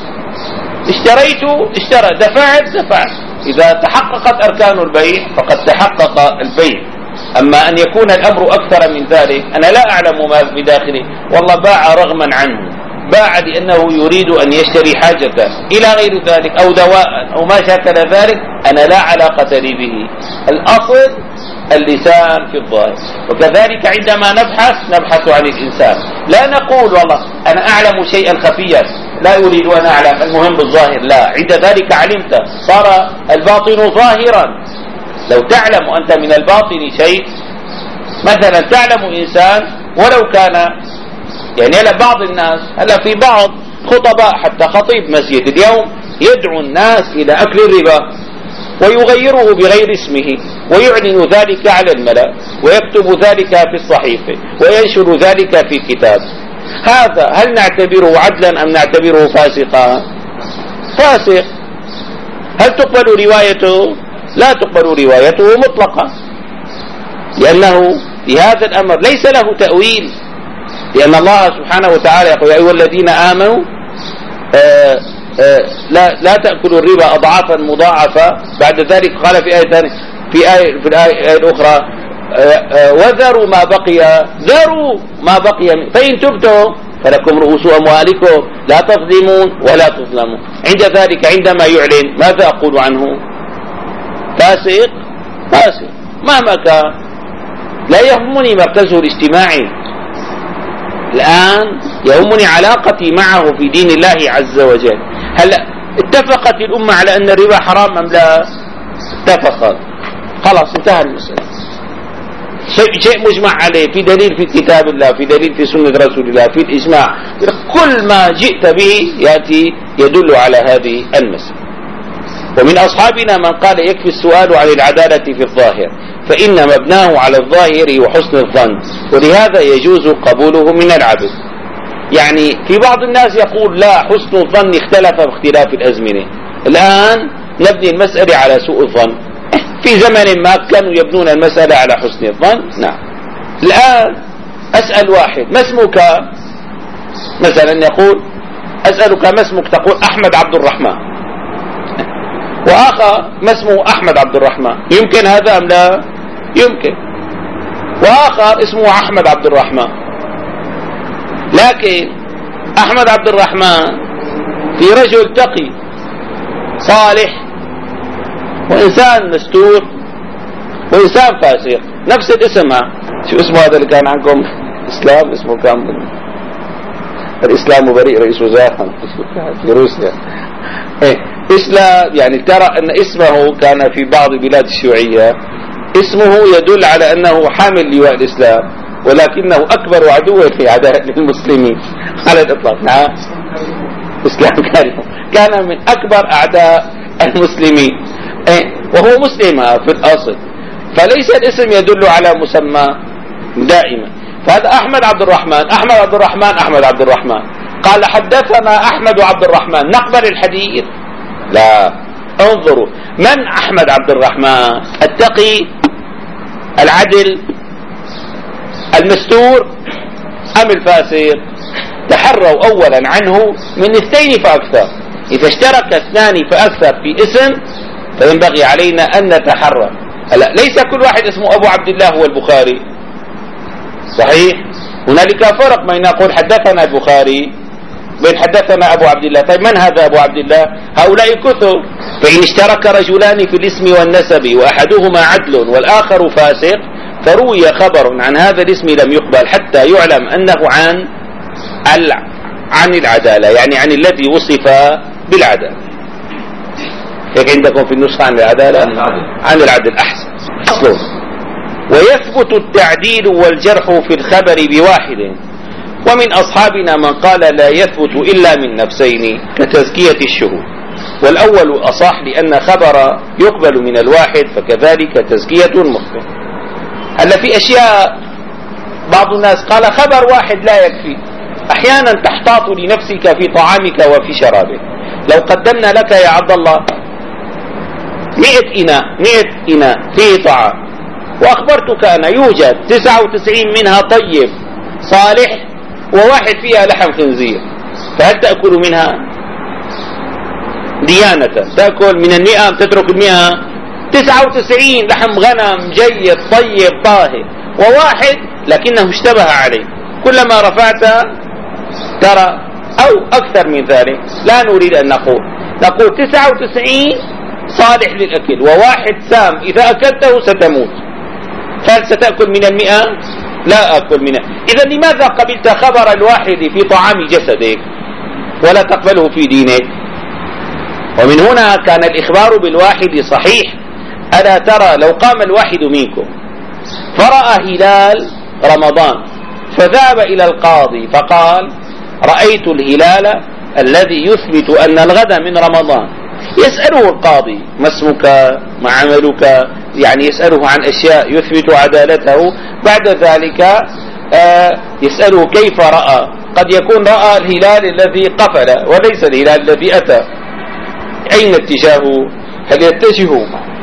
اشتريته اشترى، دفعت. إذا تحققت أركان البيع فقد تحقق البيع. أما أن يكون الأمر أكثر من ذلك، أنا لا أعلم ما في داخله، والله باع رغما عنه، باع لأنه يريد أن يشتري حاجته إلى غير ذلك، أو دواء أو ما شاكل ذلك، أنا لا علاقة لي به. الأصل اللسان في الظاهر. وكذلك عندما نبحث عن الإنسان، لا نقول والله أنا أعلم شيئا خفيا لا أريد أن أعلم، المهم بالظاهر. لا، عند ذلك علمت، صار الباطن ظاهرا. لو تعلم أنت من الباطن شيء، مثلا تعلم إنسان ولو كان يعني هلا بعض الناس، هلا في بعض خطباء حتى خطيب مسجد اليوم يدعو الناس إلى أكل الربا ويغيره بغير اسمه ويعلن ذلك على الملأ ويكتب ذلك في الصحيفة وينشر ذلك في كتاب. هذا هل نعتبره عدلا أم نعتبره فاسقا؟ فاسق. هل تقبل روايته؟ لا تقبل روايته مطلقا، لأنه في هذا الأمر ليس له تأويل، لأن الله سبحانه وتعالى يقول يا أيها الذين آمنوا لا تأكلوا الربا أضعافا مضاعفة. بعد ذلك قال في آية ثانية، في الآية الأخرى وذروا ما بقي فإن تبتم فلكم رؤوس أموالكم لا تظلمون ولا تظلمون. عند ذلك عندما يعلن ماذا أقول عنه؟ فاسق مهما كان. لا يهمني مركزه الاجتماعي، الآن يهمني علاقتي معه في دين الله عز وجل. هل اتفقت الأمة على أن الربا حرام أم لا؟ اتفقت، خلاص انتهى المسألة. شيء مجمع عليه، في دليل في كتاب الله، في دليل في سنة رسول الله، في الإجماع، كل ما جئت به يأتي يدل على هذه المسألة. ومن أصحابنا من قال يكفي السؤال عن العدالة في الظاهر فإن مبناه على الظاهر وحسن الظن، ولهذا يجوز قبوله من العبد. يعني في بعض الناس يقول لا، حسن الظن اختلف باختلاف الأزمنة. الآن نبني المسألة على سوء الظن، في زمن ما كانوا يبنون المسألة على حسن الظن. نعم. الآن أسأل واحد ما اسمك، مثلا يقول أسألك ما اسمك، تقول أحمد عبد الرحمن، وآخر ما اسمه أحمد عبد الرحمن، يمكن هذا أم لا؟ يمكن. وآخر اسمه أحمد عبد الرحمن، لكن أحمد عبد الرحمن في رجل تقي صالح وإنسان مستور وإنسان فاسق، نفس الاسم. شو اسمه هذا اللي كان عندكم إسلام؟ اسمه كان الإسلام بريء رئيس وزراء في روسيا. إسلام، يعني ترى أن اسمه كان في بعض بلاد الشيوعية اسمه يدل على أنه حامل لواء الإسلام، ولكنه أكبر عدو للمسلمين على الإطلاق. نعم، إسلام كان من أكبر أعداء المسلمين، وهو مسلم في الأصل، فليس الاسم يدل على مسمى دائما. فهذا أحمد عبد الرحمن، أحمد عبد الرحمن، أحمد عبد الرحمن، قال حدثنا أحمد عبد الرحمن، نقبل الحديث؟ لا. انظروا، من أحمد عبد الرحمن؟ التقي العدل المستور أم الفاسق؟ تحروا أولا عنه من 2 فأكثر. إذا اشترك 2 فأكثر في اسم فينبغي علينا أن نتحرى. ليس كل واحد اسمه أبو عبد الله هو البخاري، صحيح؟ هنالك فرق بين نقول حدثنا البخاري بين حدثنا أبو عبد الله. طيب من هذا أبو عبد الله؟ هؤلاء كثر. فإن اشترك رجلان في الاسم والنسب وأحدهما عدل والآخر فاسق فروي خبر عن هذا الاسم لم يقبل حتى يعلم أنه عن العدالة، يعني عن الذي وصف بالعدالة. هيك عندكم في النسخة عن العدالة؟ عن العدل أحسن. ويثبت التعديل والجرح في الخبر بواحد، ومن أصحابنا من قال لا يثبت إلا من نفسين كتزكية الشهود، والأول أصح لأن خبر يقبل من الواحد، فكذلك تزكية المخبر. هلا في أشياء بعض الناس قال خبر واحد لا يكفي. أحيانا تحتاط لنفسك في طعامك وفي شرابك. لو قدمنا لك يا عبد الله 100 إناء فيه طعام، وأخبرتك أنا يوجد 99 منها طيب صالح وواحد فيها لحم خنزير، فهل تأكل منها ديانة؟ تأكل من 100 تترك 100؟ 99 لحم غنم جيد طيب طاهر، وواحد لكنه اشتبه عليه، كلما رفعت ترى أو أكثر من ذلك. لا نريد أن نقول 99 صالح للأكل وواحد سام إذا أكلته ستموت، فهل ستأكل من 100؟ لا أكل منها. إذا لماذا قبلت خبر الواحد في طعام جسدك ولا تقبله في دينك؟ ومن هنا كان الإخبار بالواحد صحيح. ألا ترى لو قام الواحد منكم فرأى هلال رمضان فذهب إلى القاضي فقال رأيت الهلال الذي يثبت أن الغد من رمضان، يسأله القاضي ما اسمك ما عملك، يعني يسأله عن أشياء يثبت عدالته. بعد ذلك يسأله كيف رأى، قد يكون رأى الهلال الذي قفل وليس الهلال الذي أتى. أين اتجاهه؟ هل يتجه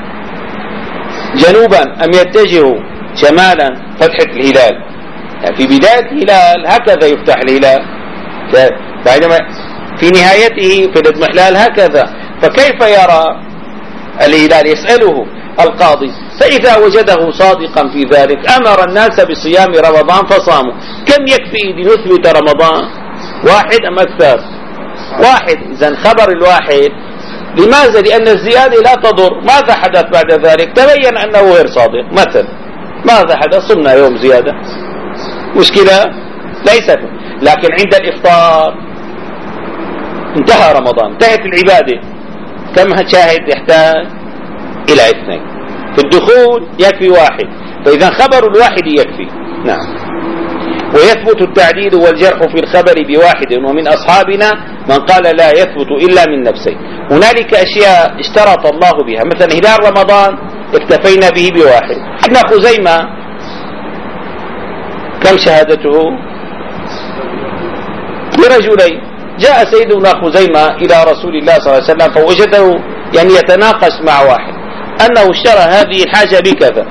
جنوبا أم يتجه شمالا؟ فتحة الهلال يعني في بداية الهلال هكذا يفتح الهلال، بعدما في نهايته في الاضمحلال هكذا. فكيف يرى الهلال؟ يسأله القاضي، فإذا وجده صادقا في ذلك أمر الناس بصيام رمضان فصاموا. كم يكفي لنثبت رمضان؟ واحد أم أكثر؟ واحد. إذن خبر الواحد. لماذا؟ لأن الزيادة لا تضر. ماذا حدث بعد ذلك؟ تبين أنه غير صادق. مثلا ماذا حدث؟ صمنا يوم زيادة، مشكلة ليست، لكن عند الإفطار انتهى رمضان، انتهت العبادة، كم شاهد يحتاج إلى 2. في الدخول يكفي 1، فإذا خبر الواحد يكفي. نعم. ويثبت التعديل والجرح في الخبر بواحد، ومن أصحابنا من قال لا يثبت إلا من نفسين. هنالك أشياء اشترط الله بها، مثلا هلال رمضان اكتفينا به بواحد. ابن خزيمة كم شهادته؟ برجلين. جاء سيدنا خزيمة إلى رسول الله صلى الله عليه وسلم فوجده يعني يتناقش مع واحد أنه اشترى هذه الحاجة بكذا،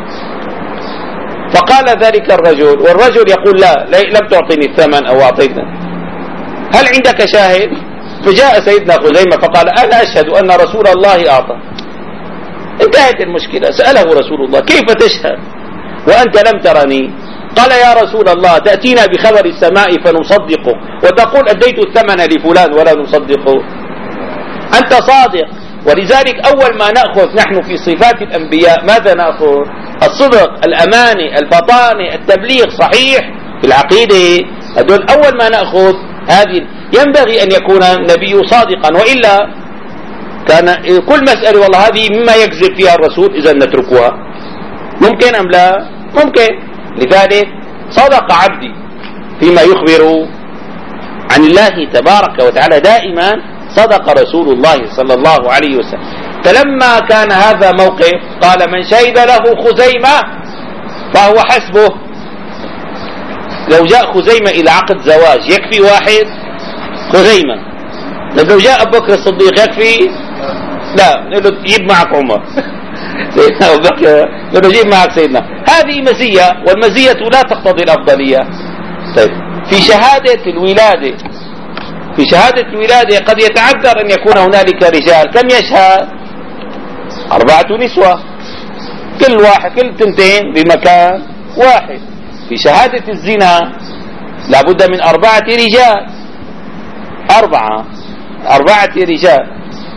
فقال ذلك الرجل، والرجل يقول لا لم تعطيني الثمن أو أعطيتنا، هل عندك شاهد؟ فجاء سيدنا خزيمة فقال أنا أشهد أن رسول الله أعطى. انتهت المشكلة. سأله رسول الله كيف تشهد وأنت لم ترني؟ قال يا رسول الله تأتينا بخبر السماء فنصدقه وتقول أديت الثمن لفلان ولا نصدقه؟ أنت صادق. ولذلك أول ما نأخذ نحن في صفات الأنبياء ماذا نأخذ؟ الصدق، الأمانة، الفطانة، التبليغ صحيح في العقيدة. هذول أول ما نأخذ. هذه ينبغي أن يكون النبي صادقا، وإلا كان كل مسألة والله هذه مما يكذب فيها الرسول إذا نتركها. ممكن أم لا؟ ممكن. لذلك صدق عبدي فيما يخبر عن الله تبارك وتعالى. دائما صدق رسول الله صلى الله عليه وسلم. فلما كان هذا موقف قال من شهد له خزيمة فهو حسبه. لو جاء خزيمة إلى عقد زواج يكفي واحد خزيمة. لو جاء أبو بكر الصديق يكفي؟ لا، نقول جيب معك عمر. سيدنا أبو بكر نقول جيب معك سيدنا. هذه مزية، والمزية لا تقتضي الأفضلية. طيب في شهادة الولادة، في شهادة الولادة قد يتعذر أن يكون هنالك رجال. كم يشهد؟ 4 نسوة، كل واحد كل تنتين بمكان واحد. في شهادة الزنا لابد من 4 رجال، 4 رجال.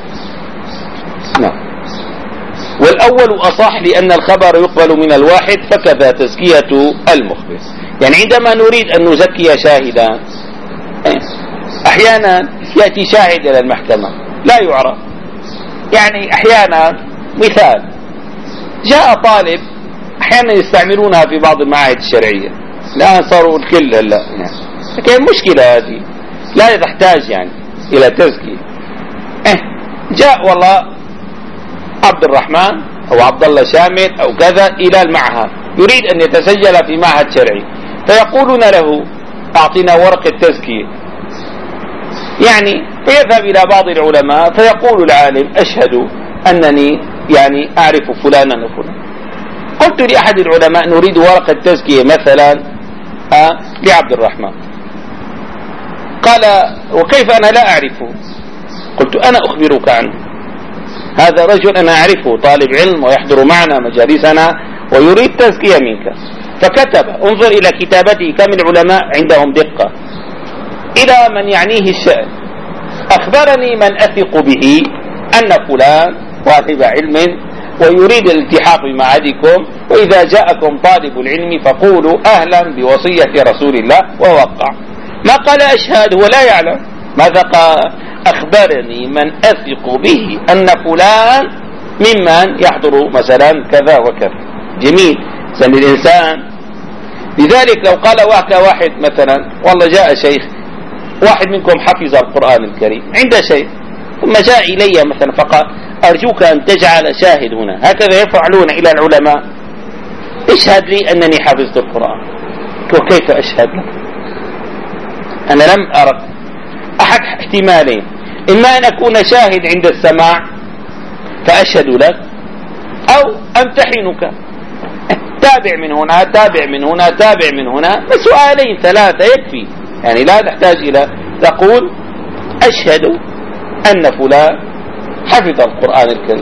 نعم. والأول أصح لأن الخبر يقبل من الواحد، فكذا تزكية المخبر. يعني عندما نريد أن نزكي شاهدا أحيانا يأتي شاهد إلى المحكمة لا يعرف. يعني أحيانا مثال جاء طالب، أحيانا يستعملونها في بعض المعاهد الشرعية، الآن صاروا الكل هلا يعني. لكن مشكلة هذه لا تحتاج يعني إلى تزكية. جاء والله عبد الرحمن أو عبد الله شامل أو كذا إلى المعهد، يريد أن يتسجل في معهد شرعي، فيقولون له أعطنا ورقة تزكية. يعني فيذهب إلى بعض العلماء فيقول العالم أشهد أنني يعني أعرف فلانا وفلانا. قلت لأحد العلماء نريد ورقة تزكية مثلا لعبد الرحمن. قال وكيف أنا لا أعرفه؟ قلت أنا أخبرك عنه، هذا رجل أنا أعرفه طالب علم ويحضر معنا مجالسنا ويريد تزكية منك. فكتب، انظر إلى كتابته كم العلماء عندهم دقة، إلى من يعنيه الشأن. أخبرني من أثق به أن فلان طالب علم ويريد الالتحاق بمعهدكم، وإذا جاءكم طالب العلم فقولوا أهلا بوصية رسول الله ووقع. ما قال أشهد، هو لا يعلم. ماذا قال؟ أخبرني من أثق به أن فلان ممن يحضر مثلا كذا وكذا. جميل. سن الإنسان. لذلك لو قال واحد مثلا والله جاء شيخ، واحد منكم حفظ القرآن الكريم عند شيء، ثم جاء إلي مثلا فقال أرجوك أن تجعل شاهد هنا، هكذا يفعلون إلى العلماء، اشهد لي أنني حفظت القرآن. وكيف أشهد لك؟ أنا لم أرى أحد احتمالين، إما أن أكون شاهد عند السماع فأشهد لك، أو أمتحنك، تابع من هنا تابع من هنا تابع من هنا، سؤالين 3 يكفي، يعني لا تحتاج إلى تقول أشهد أن فلان حفظ القرآن الكريم.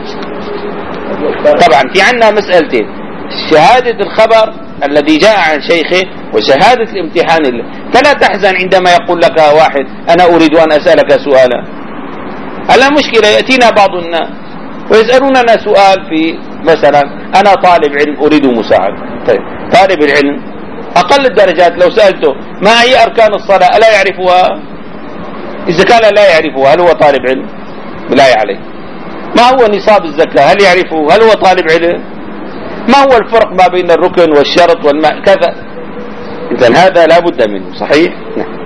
طبعا في عنا مسألتين، شهادة الخبر الذي جاء عن شيخه وشهادة الامتحان. فلا تحزن عندما يقول لك واحد أنا أريد أن أسألك سؤالا. هلا مشكلة يأتينا بعض الناس ويسألوننا سؤال في مثلا أنا طالب علم أريد مساعدة. طيب طالب العلم أقل الدرجات لو سألته ما هي أركان الصلاة ألا يعرفها؟ إذا كان لا يعرفها هل هو طالب علم؟ لا يعلم. ما هو نصاب الزكاة هل يعرفه؟ هل هو طالب علم؟ ما هو الفرق ما بين الركن والشرط والماء كذا؟ إذن هذا لا بد منه. صحيح؟ نعم.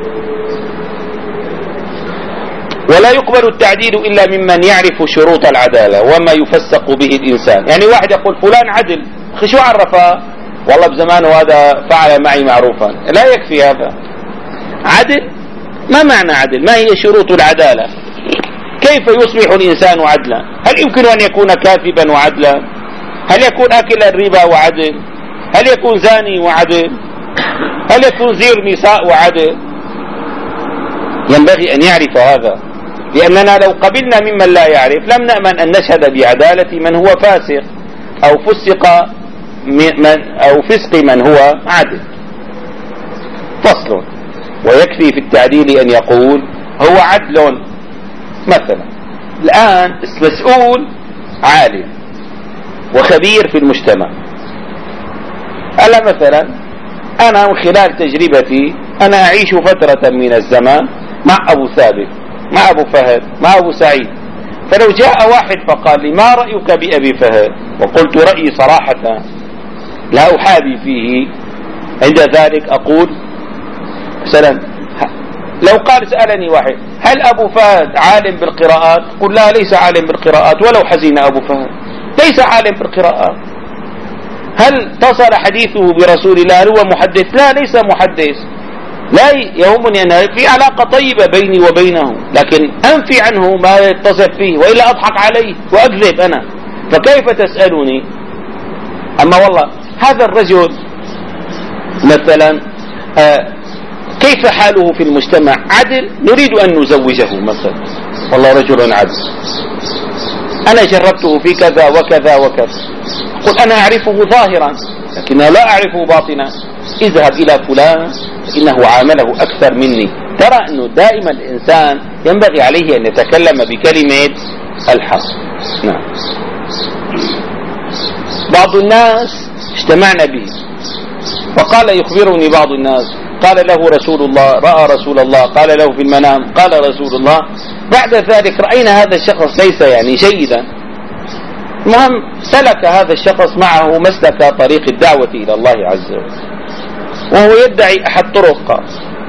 ولا يقبل التعديل إلا ممن يعرف شروط العدالة وما يفسق به الإنسان. يعني واحد يقول فلان عدل، شو عرفه؟ والله بزمانه هذا فعل معي معروفا. لا يكفي هذا. عدل؟ ما معنى عدل؟ ما هي شروط العدالة؟ كيف يصبح الإنسان عدلا؟ هل يمكن أن يكون كاذبا وعدلا؟ هل يكون آكل الربا وعدل؟ هل يكون زاني وعدل؟ هل يكون زير نساء وعدل؟ ينبغي أن يعرف هذا، لأننا لو قبلنا ممن لا يعرف لم نأمن أن نشهد بعدالة من هو فاسق أو فسق من هو عدل. فصل. ويكفي في التعديل أن يقول هو عدل. مثلا الآن مسؤول عالم وخبير في المجتمع. ألا مثلا أنا من خلال تجربتي أنا أعيش فترة من الزمان مع أبو ثابت، مع أبو فهد، مع أبو سعيد. فلو جاء واحد فقال لي ما رأيك بأبي فهد، وقلت رأيي صراحة لا أحابي فيه، عند ذلك أقول مثلا لو قال سألني واحد هل أبو فهد عالم بالقراءات؟ قل لا، ليس عالم بالقراءات ولو حزين أبو فهد، ليس عالم بالقراءات. هل اتصل حديثه برسول الله؟ هل هو محدث؟ لا، ليس محدث. لا يهمني أن في علاقة طيبة بيني وبينه، لكن أنفي عنه ما يتصف فيه، وإلا أضحك عليه وأكذب أنا. فكيف تسألني؟ أما والله هذا الرجل مثلا كيف حاله في المجتمع؟ عدل، نريد أن نزوجه مثلا، والله رجل عدل، أنا جربته في كذا وكذا وكذا. قل أنا أعرفه ظاهرا لكن لا أعرفه باطنا. اذهب إلى فلان إنه عامله أكثر مني. ترى أنه دائما الإنسان ينبغي عليه أن يتكلم بكلمة الحق. نعم. بعض الناس اجتمعنا به فقال يخبرني بعض الناس قال له رسول الله، رأى رسول الله، قال له في المنام، قال رسول الله. بعد ذلك رأينا هذا الشخص ليس يعني جيدا. المهم سلك هذا الشخص معه مسلك طريق الدعوة إلى الله عز وجل، وهو يدعي أحد طرق،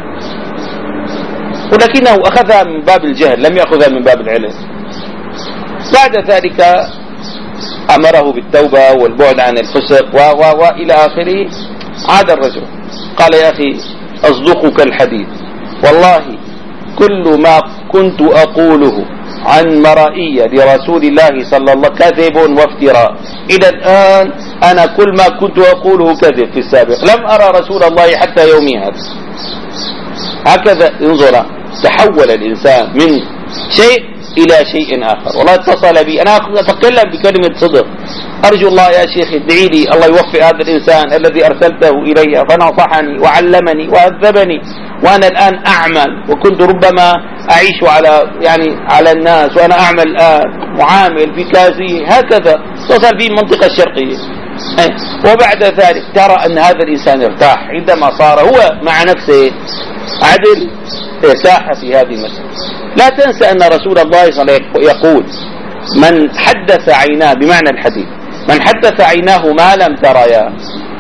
ولكنه أخذها من باب الجهل، لم يأخذها من باب العلم. بعد ذلك أمره بالتوبة والبعد عن الفسق وإلى آخره. عاد الرجل قال يا أخي أصدقك الحديث، والله كل ما كنت أقوله عن مرائية لرسول الله صلى الله عليه وسلم كذب وافتراء. إلى الآن أنا كل ما كنت أقوله كذب في السابق، لم أرى رسول الله حتى يومي هذا. هكذا انظر، تحول الإنسان من شيء إلى شيء آخر. والله اتصل بي، أنا أتكلم بكلمة صدق، أرجو الله يا شيخ ادعي لي الله يوفق هذا الإنسان الذي أرسلته إلي فنصحني وعلمني وأذبني، وأنا الآن أعمل، وكنت ربما أعيش على الناس وأنا أعمل الآن معامل في كازي. هكذا اتصل بي المنطقة الشرقية. وبعد ذلك ترى أن هذا الإنسان ارتاح عندما صار هو مع نفسه عدل، ارتاح في هذه المسألة. لا تنسى أن رسول الله صلى الله عليه وسلم يقول من حدث عيناه، بمعنى الحديث، من حدث عيناه ما لم تريا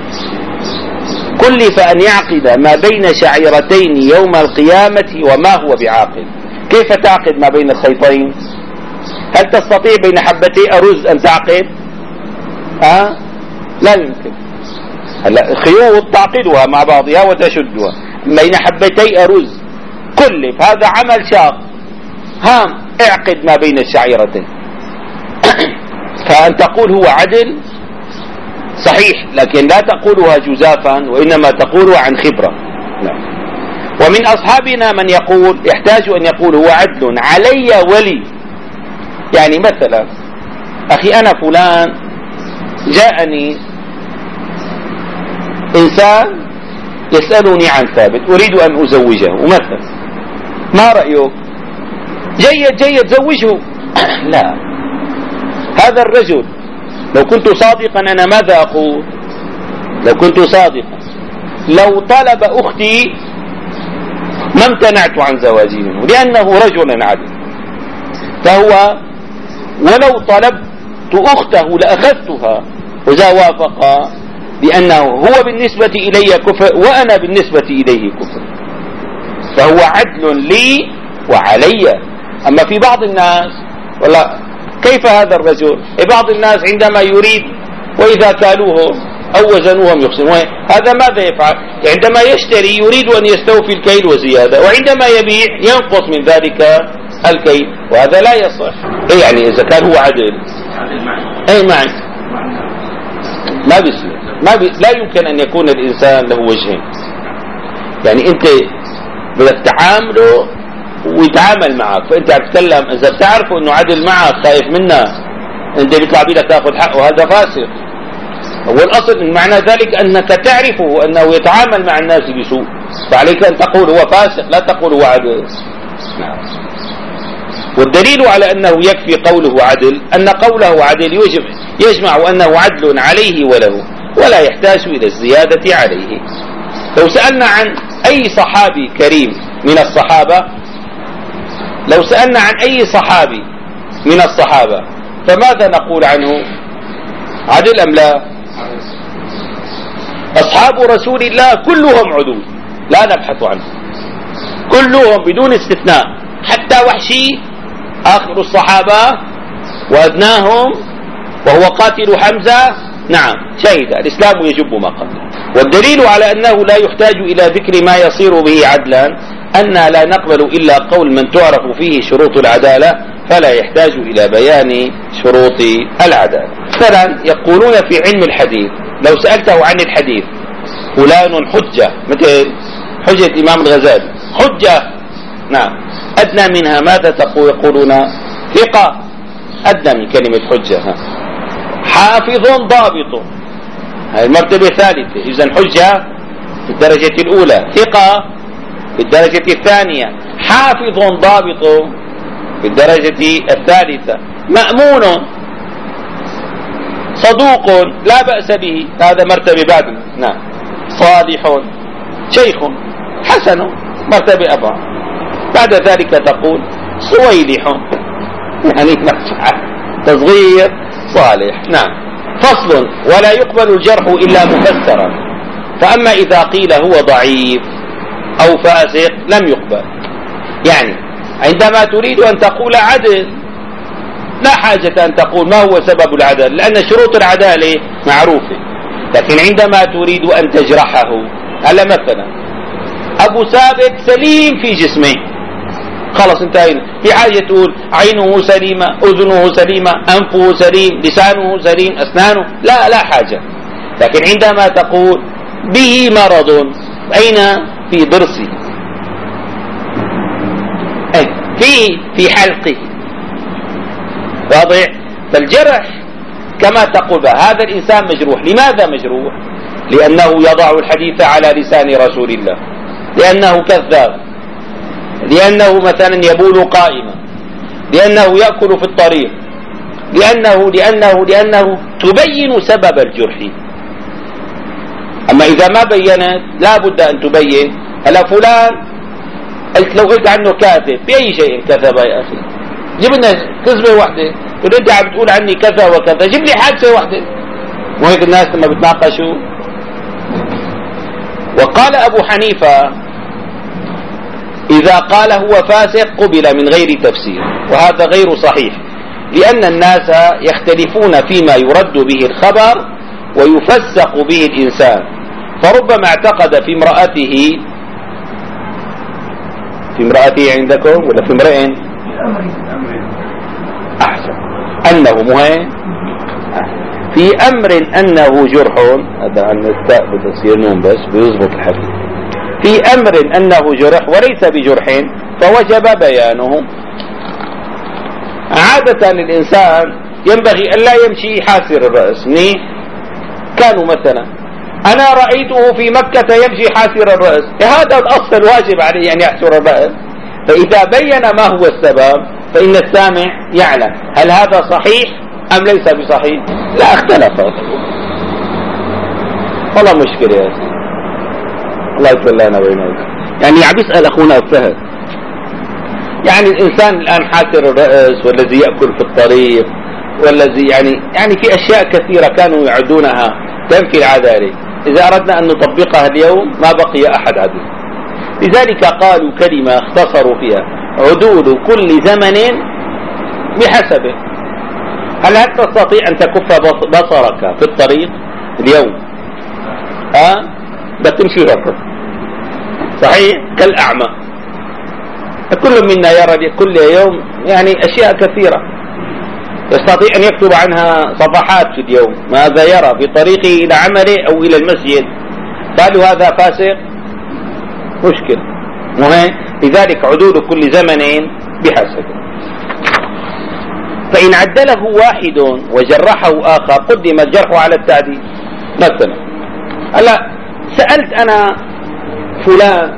كلف أن يعقد ما بين شعيرتين يوم القيامة وما هو بعاقل. كيف تعقد ما بين الخيطين؟ هل تستطيع بين حبتي أرز أن تعقد؟ لا يمكن. الخيوط تعقدها مع بعضها وتشدها بين حبتي أرز، كلف، هذا عمل شاق. هام اعقد ما بين الشعيرتين. فأن تقول هو عدل صحيح، لكن لا تقولها جزافا، وإنما تقولها عن خبرة. ومن أصحابنا من يقول يحتاج أن يقول هو عدل علي ولي. يعني مثلا أخي أنا فلان جاءني إنسان يسألني عن ثابت، أريد أن أزوجه، ومثلا ما رأيك؟ جيد زوجه. لا، هذا الرجل لو كنت صادقا أنا ماذا أقول؟ لو كنت صادقا لو طلب أختي ما امتنعت عن زواجي منه، لأنه رجل عدل. فهو ولو طلبت أخته لأخذتها، وإذا وافق بأنه هو بالنسبة إلي كفر وأنا بالنسبة إليه كفر، فهو عدل لي وعلي. أما في بعض الناس والله كيف هذا الرجل؟ بعض الناس عندما يريد وإذا كالوهم أو وزنوهم يقسمون، هذا ماذا يفعل؟ عندما يشتري يريد أن يستوفي الكيل وزيادة، وعندما يبيع ينقص من ذلك الكيل، وهذا لا يصح. يعني إذا كان هو عدل معنى ما بيصير، لا يمكن أن يكون الإنسان له وجهين. يعني أنت بدك تعامله ويتعامل معك، فأنت عم تتكلم إذا بتعرفه أنه عدل معك خايف منه أنت بيطلع بيدك تأخذ حقه، هذا فاسق. والأصل من معنى ذلك أنك تعرفه أنه يتعامل مع الناس بسوء، فعليك أن تقول هو فاسق، لا تقول هو عدل. والدليل على أنه يكفي قوله عدل أن قوله عدل يجمع أنه عدل عليه وله، ولا يحتاج إلى الزيادة عليه. لو سألنا عن أي صحابي كريم من الصحابة، لو سألنا عن أي صحابي من الصحابة فماذا نقول عنه؟ عدل أم لا؟ أصحاب رسول الله كلهم عدول، لا نبحث عنه، كلهم بدون استثناء، حتى وحشي آخر الصحابة وأدناهم وهو قاتل حمزة نعم شهد الإسلام يجب ما قبله. والدليل على أنه لا يحتاج إلى ذكر ما يصير به عدلا أن لا نقبل إلا قول من تعرف فيه شروط العدالة، فلا يحتاج إلى بيان شروط العدالة. مثلا يقولون في علم الحديث لو سألته عن الحديث فلان حجة، مثل حجة الإمام الغزالي حجة نعم، أدنى منها ماذا يقولون؟ ثقة، أدنى من كلمة حجة. حافظ ضابط، هذه المرتبة الثالثة، إذن حجة في الدرجة الأولى، ثقة في الدرجة الثانية، حافظ ضابط في الدرجة الثالثة، مأمون صدوق لا بأس به، هذا مرتبة بعد نعم، صالح شيخ حسن مرتبة أربعة، بعد ذلك تقول صويلح يعني تصغير صالح. نعم. فصل: ولا يقبل الجرح إلا مفسرا، فأما إذا قيل هو ضعيف أو فاسق لم يقبل. يعني عندما تريد أن تقول عدل لا حاجة أن تقول ما هو سبب العدل، لأن شروط العدالة معروفة. لكن عندما تريد أن تجرحه، هلا مثلا أبو ثابت سليم في جسمه، خلص انتهينا، في حاجة تقول عينه سليمة، أذنه سليمة، أنفه سليم، لسانه سليم، أسنانه، لا حاجة. لكن عندما تقول به مرض، أين؟ في ضرسه، في حلقه، واضح؟ فالجرح كما تقول هذا الإنسان مجروح. لماذا مجروح؟ لأنه يضع الحديث على لسان رسول الله، لأنه كذاب، لأنه مثلا يبول قائما، لأنه يأكل في الطريق، لأنه تبين سبب الجرح. أما إذا ما بينت لا بد أن تبين. هلا فلان لو قلت عنه كاذب بأي شيء كذب يا أخي، جيب لنا كذبة واحدة، تقول أنت عم بتقول عني كذا وكذا، جيب لي حادثة واحدة. وهيك الناس لما بتناقشوا. وقال أبو حنيفة إذا قال هو فاسق قبل من غير تفسير، وهذا غير صحيح، لأن الناس يختلفون فيما يرد به الخبر ويفسق به الإنسان، فربما اعتقد في امرأته عندكم ولا في امرئ أحسن أنه مهم في أمر أنه جرح، هذا عن التاء بتصير نون بس بيضبط الحديث، في أمر أنه جرح وليس بجرح فوجب بيانه. عادة الإنسان ينبغي أن لا يمشي حاسر الرأس. كانوا مثلا أنا رأيته في مكة يمشي حاسر الرأس، هذا الأصل واجب عليه أن يحسر الرأس، فإذا بين ما هو السبب فإن السامع يعلم هل هذا صحيح أم ليس بصحيح. لا اختلفت والله مشكلة يا أخي، الله يتولانا وينك. يعني عم يسأل أخونا فهد، يعني الإنسان الآن حاسر الرأس والذي يأكل في الطريق والذي يعني في أشياء كثيرة كانوا يعدونها تنفي العدالة. إذا أردنا أن نطبقها اليوم ما بقي أحد عدل. لذلك قالوا كلمة اختصروا فيها: عدول كل زمن بحسبه. هل تستطيع أن تكف بصرك في الطريق اليوم؟ بتمشي هيك صحيح كالأعمى. كل منا يرى كل يوم يعني أشياء كثيرة، يستطيع أن يكتب عنها صفحات في اليوم، ماذا يرى في طريقه إلى عمله أو إلى المسجد. قالوا هذا فاسق، مشكل مهم. لذلك عدول كل زمن بحسبه. فإن عدله واحد وجرحه آخر قدم الجرح على التعديل. مثلا هلا سألت أنا فلان،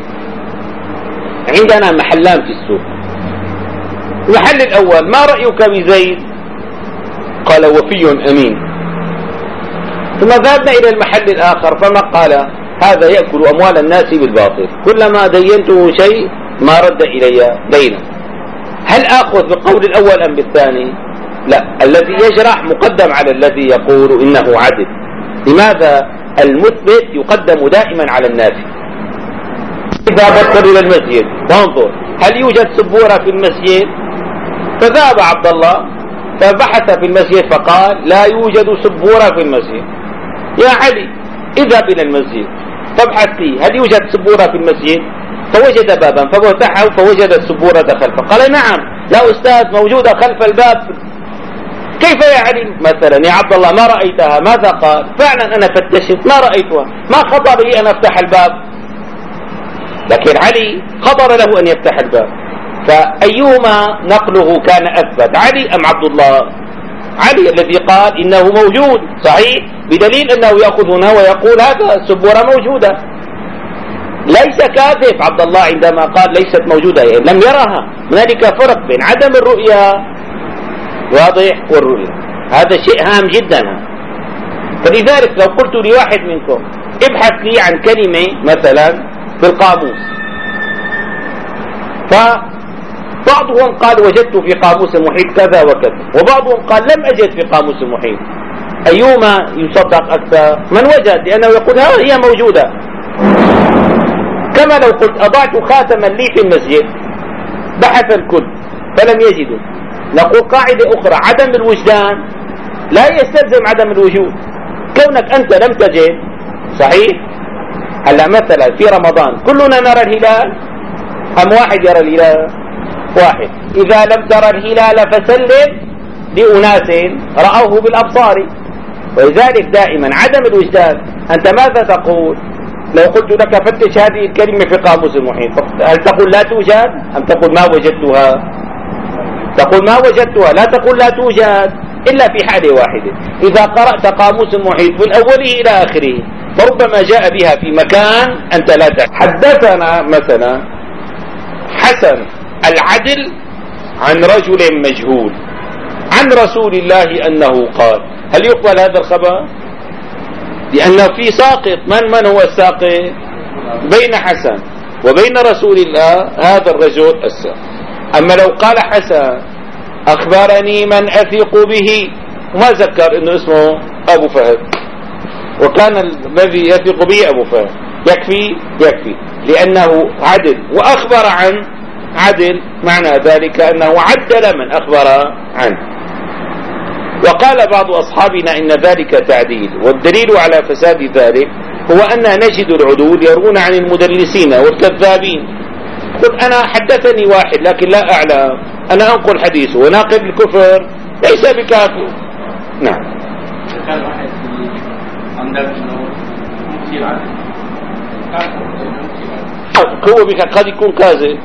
عندنا محلان في السوق، المحل الأول: ما رأيك بزيد؟ قال: وفي أمين. ثم ذهبنا إلى المحل الآخر فما قال: هذا يأكل أموال الناس بالباطل، كلما دينته شيء ما رد إلي دينا. هل آخذ بالقول الأول أم بالثاني؟ لا، الذي يجرح مقدم على الذي يقول إنه عدل. لماذا؟ المثبت يقدم دائما على النافي. إذا بكر إلى المسجد وانظر هل يوجد سبورة في المسجد؟ فذهب عبد الله فبحث في المسجد فقال: لا يوجد سبورة في المسجد. يا علي اذهب إلى المسجد فابحث لي هل يوجد سبورة في المسجد؟ فوجد بابا ففتحه فوجد السبورة خلفه. قال: نعم يا أستاذ موجودة خلف الباب. كيف يا علي مثلا يا عبد الله ما رأيتها؟ ماذا قال؟ فعلا أنا فتشت ما رأيتها، ما خطر لي أن أفتح الباب، لكن علي خطر له أن يفتح الباب. فأيهما نقله كان أثبت، علي أم عبد الله؟ علي الذي قال إنه موجود صحيح، بدليل أنه يأخذ هنا ويقول هذا السبورة موجودة. ليس كاذب عبد الله عندما قال ليست موجودة، يعني لم يرها. هنالك فرق بين عدم الرؤية واضح والرؤية، هذا شيء هام جدا. فلذلك لو قلت لواحد منكم ابحث لي عن كلمة مثلا في القاموس، فبعضهم قال وجدت في قاموس المحيط كذا وكذا، وبعضهم قال لم أجد في قاموس المحيط. أيهما يصدق أكثر؟ من وجد، لأنه يقول ها هي موجودة. كما لو قلت أضعت خاتما لي في المسجد، بحث الكل فلم يجدوا، نقول قاعدة أخرى: عدم الوجدان لا يستلزم عدم الوجود. كونك أنت لم تجد صحيح. هلا مثلا في رمضان كلنا نرى الهلال أم واحد يرى الهلال؟ واحد. إذا لم ترى الهلال فسلم لأناس رأوه بالأبصار. ولذلك دائما عدم الوجدان. أنت ماذا تقول لو قلت لك فتش هذه الكلمة في قاموس المحيط؟ هل تقول لا توجد أم تقول ما وجدتها؟ تقول ما وجدتها، لا تقول لا توجد إلا في حالة واحدة: إذا قرأت قاموس المحيط من أوله إلى آخره فربما جاء بها في مكان أنت لا تعلم. حدثنا مثلا حسن العدل عن رجل مجهول عن رسول الله أنه قال. هل يقبل هذا الخبر؟ لأنه في ساقط. من هو الساقط؟ بين حسن وبين رسول الله هذا الرجل الساقط. أما لو قال حسن أخبرني من أثق به وما ذكر إنه اسمه أبو فهد وكان الذي يثق به أبو فهد، يكفي لأنه عدل وأخبر عن عدل، معنى ذلك أنه عدل من أخبر عنه. وقال بعض أصحابنا إن ذلك تعديل، والدليل على فساد ذلك هو أن نجد العدول يروون عن المدلسين والكذابين. قل أنا حدثني واحد لكن لا أعلم، أنا أنقل حديثه، وناقل الكفر ليس بكافر. نعم. هو قد يكون كاذب.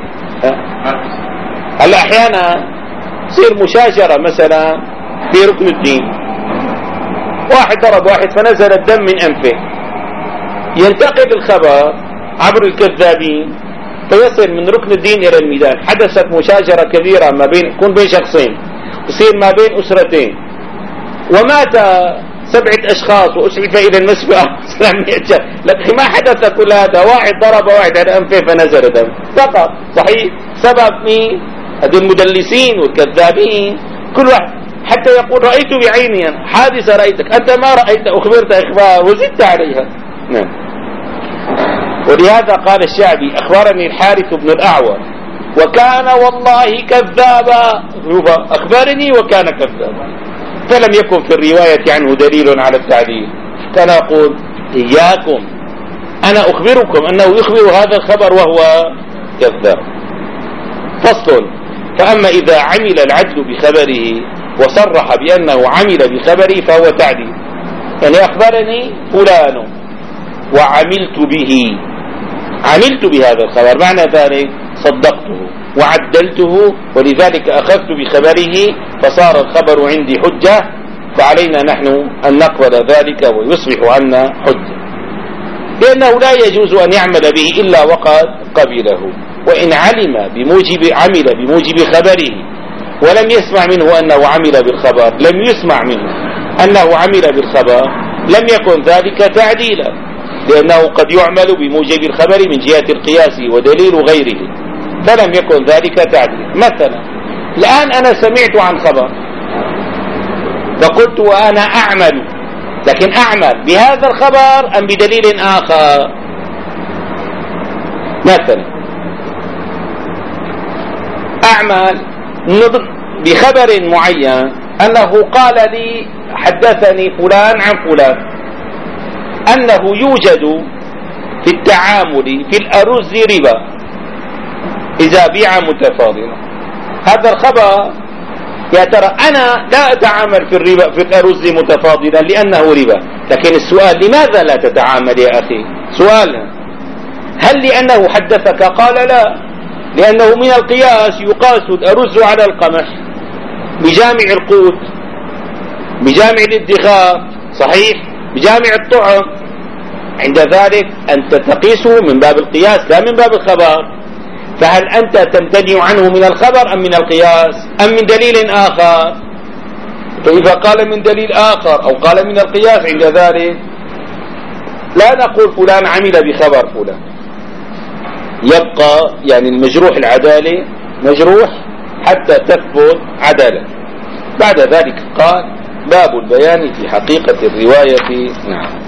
هلا أحيانا تصير مشاجرة مثلا في ركن الدين، واحد ضرب واحد فنزل الدم من أنفه، ينتقل الخبر عبر الكذابين فيصل من ركن الدين إلى الميدان. حدثت مشاجرة كبيرة ما بين شخصين، يصير ما بين أسرتين، ومات 7 أشخاص وأسعف إلى المسبح 700 لكن ما حدث كل هذا، واحد ضرب واحد على أنفه فنزل دم فقط. صحيح سبب مين؟ هذول المدلسين والكذابين كل واحد. حتى يقول رأيت بعيني حادثة رأيتك، أنت ما رأيت، أخبرت إخبار وزدت عليها. نعم. ولهذا قال الشعبي أخبرني الحارث بن الأعور وكان والله كذابا، أخبرني وكان كذابا، فلم يكن في الرواية عنه دليل على التعديل. كان يقول إياكم أنا أخبركم أنه يخبر هذا الخبر وهو كذاب. فصل. فأما إذا عمل العدل بخبره وصرح بأنه عمل بخبره فهو تعديل، يعني أخبرني فلان وعملت به، عملت بهذا الخبر، معنى ذلك صدقته وعدلته، ولذلك أخذت بخبره فصار الخبر عندي حجة، فعلينا نحن أن نقبل ذلك ويصبح عنا حجة، لأنه لا يجوز أن يعمل به إلا وقد قبله. وإن عمل بموجب خبره ولم يسمع منه أنه عمل بالخبر، لم يسمع منه أنه عمل بالخبر، لم يكن ذلك تعديلا، لأنه قد يعمل بموجب الخبر من جهة القياس ودليل غيره، فلم يكن ذلك تعديلا. مثلا الآن أنا سمعت عن خبر فقلت وأنا أعمل، لكن أعمل بهذا الخبر أم بدليل آخر؟ مثلا أعمل بخبر معين أنه قال لي حدثني فلان عن فلان أنه يوجد في التعامل في الأرز ربا إذا بيع متفاضلا. هذا الخبر يا ترى أنا لا أتعامل في الربا في الأرز متفاضلا لأنه ربا، لكن السؤال لماذا لا تتعامل يا أخي؟ سؤال، هل لأنه حدثك؟ قال لا، لأنه من القياس يقاس الأرز على القمح بجامع القوت بجامع الادخار، صحيح، بجامع الطعم، عند ذلك أنت تقيسه من باب القياس لا من باب الخبر. فهل أنت تمتنع عنه من الخبر أم من القياس أم من دليل آخر؟ فإذا قال من دليل آخر أو قال من القياس عند ذلك لا نقول فلان عمل بخبر فلان، يبقى يعني المجروح العدالة مجروح حتى تثبت عدالة. بعد ذلك قال باب البيان في حقيقة الرواية. نعم.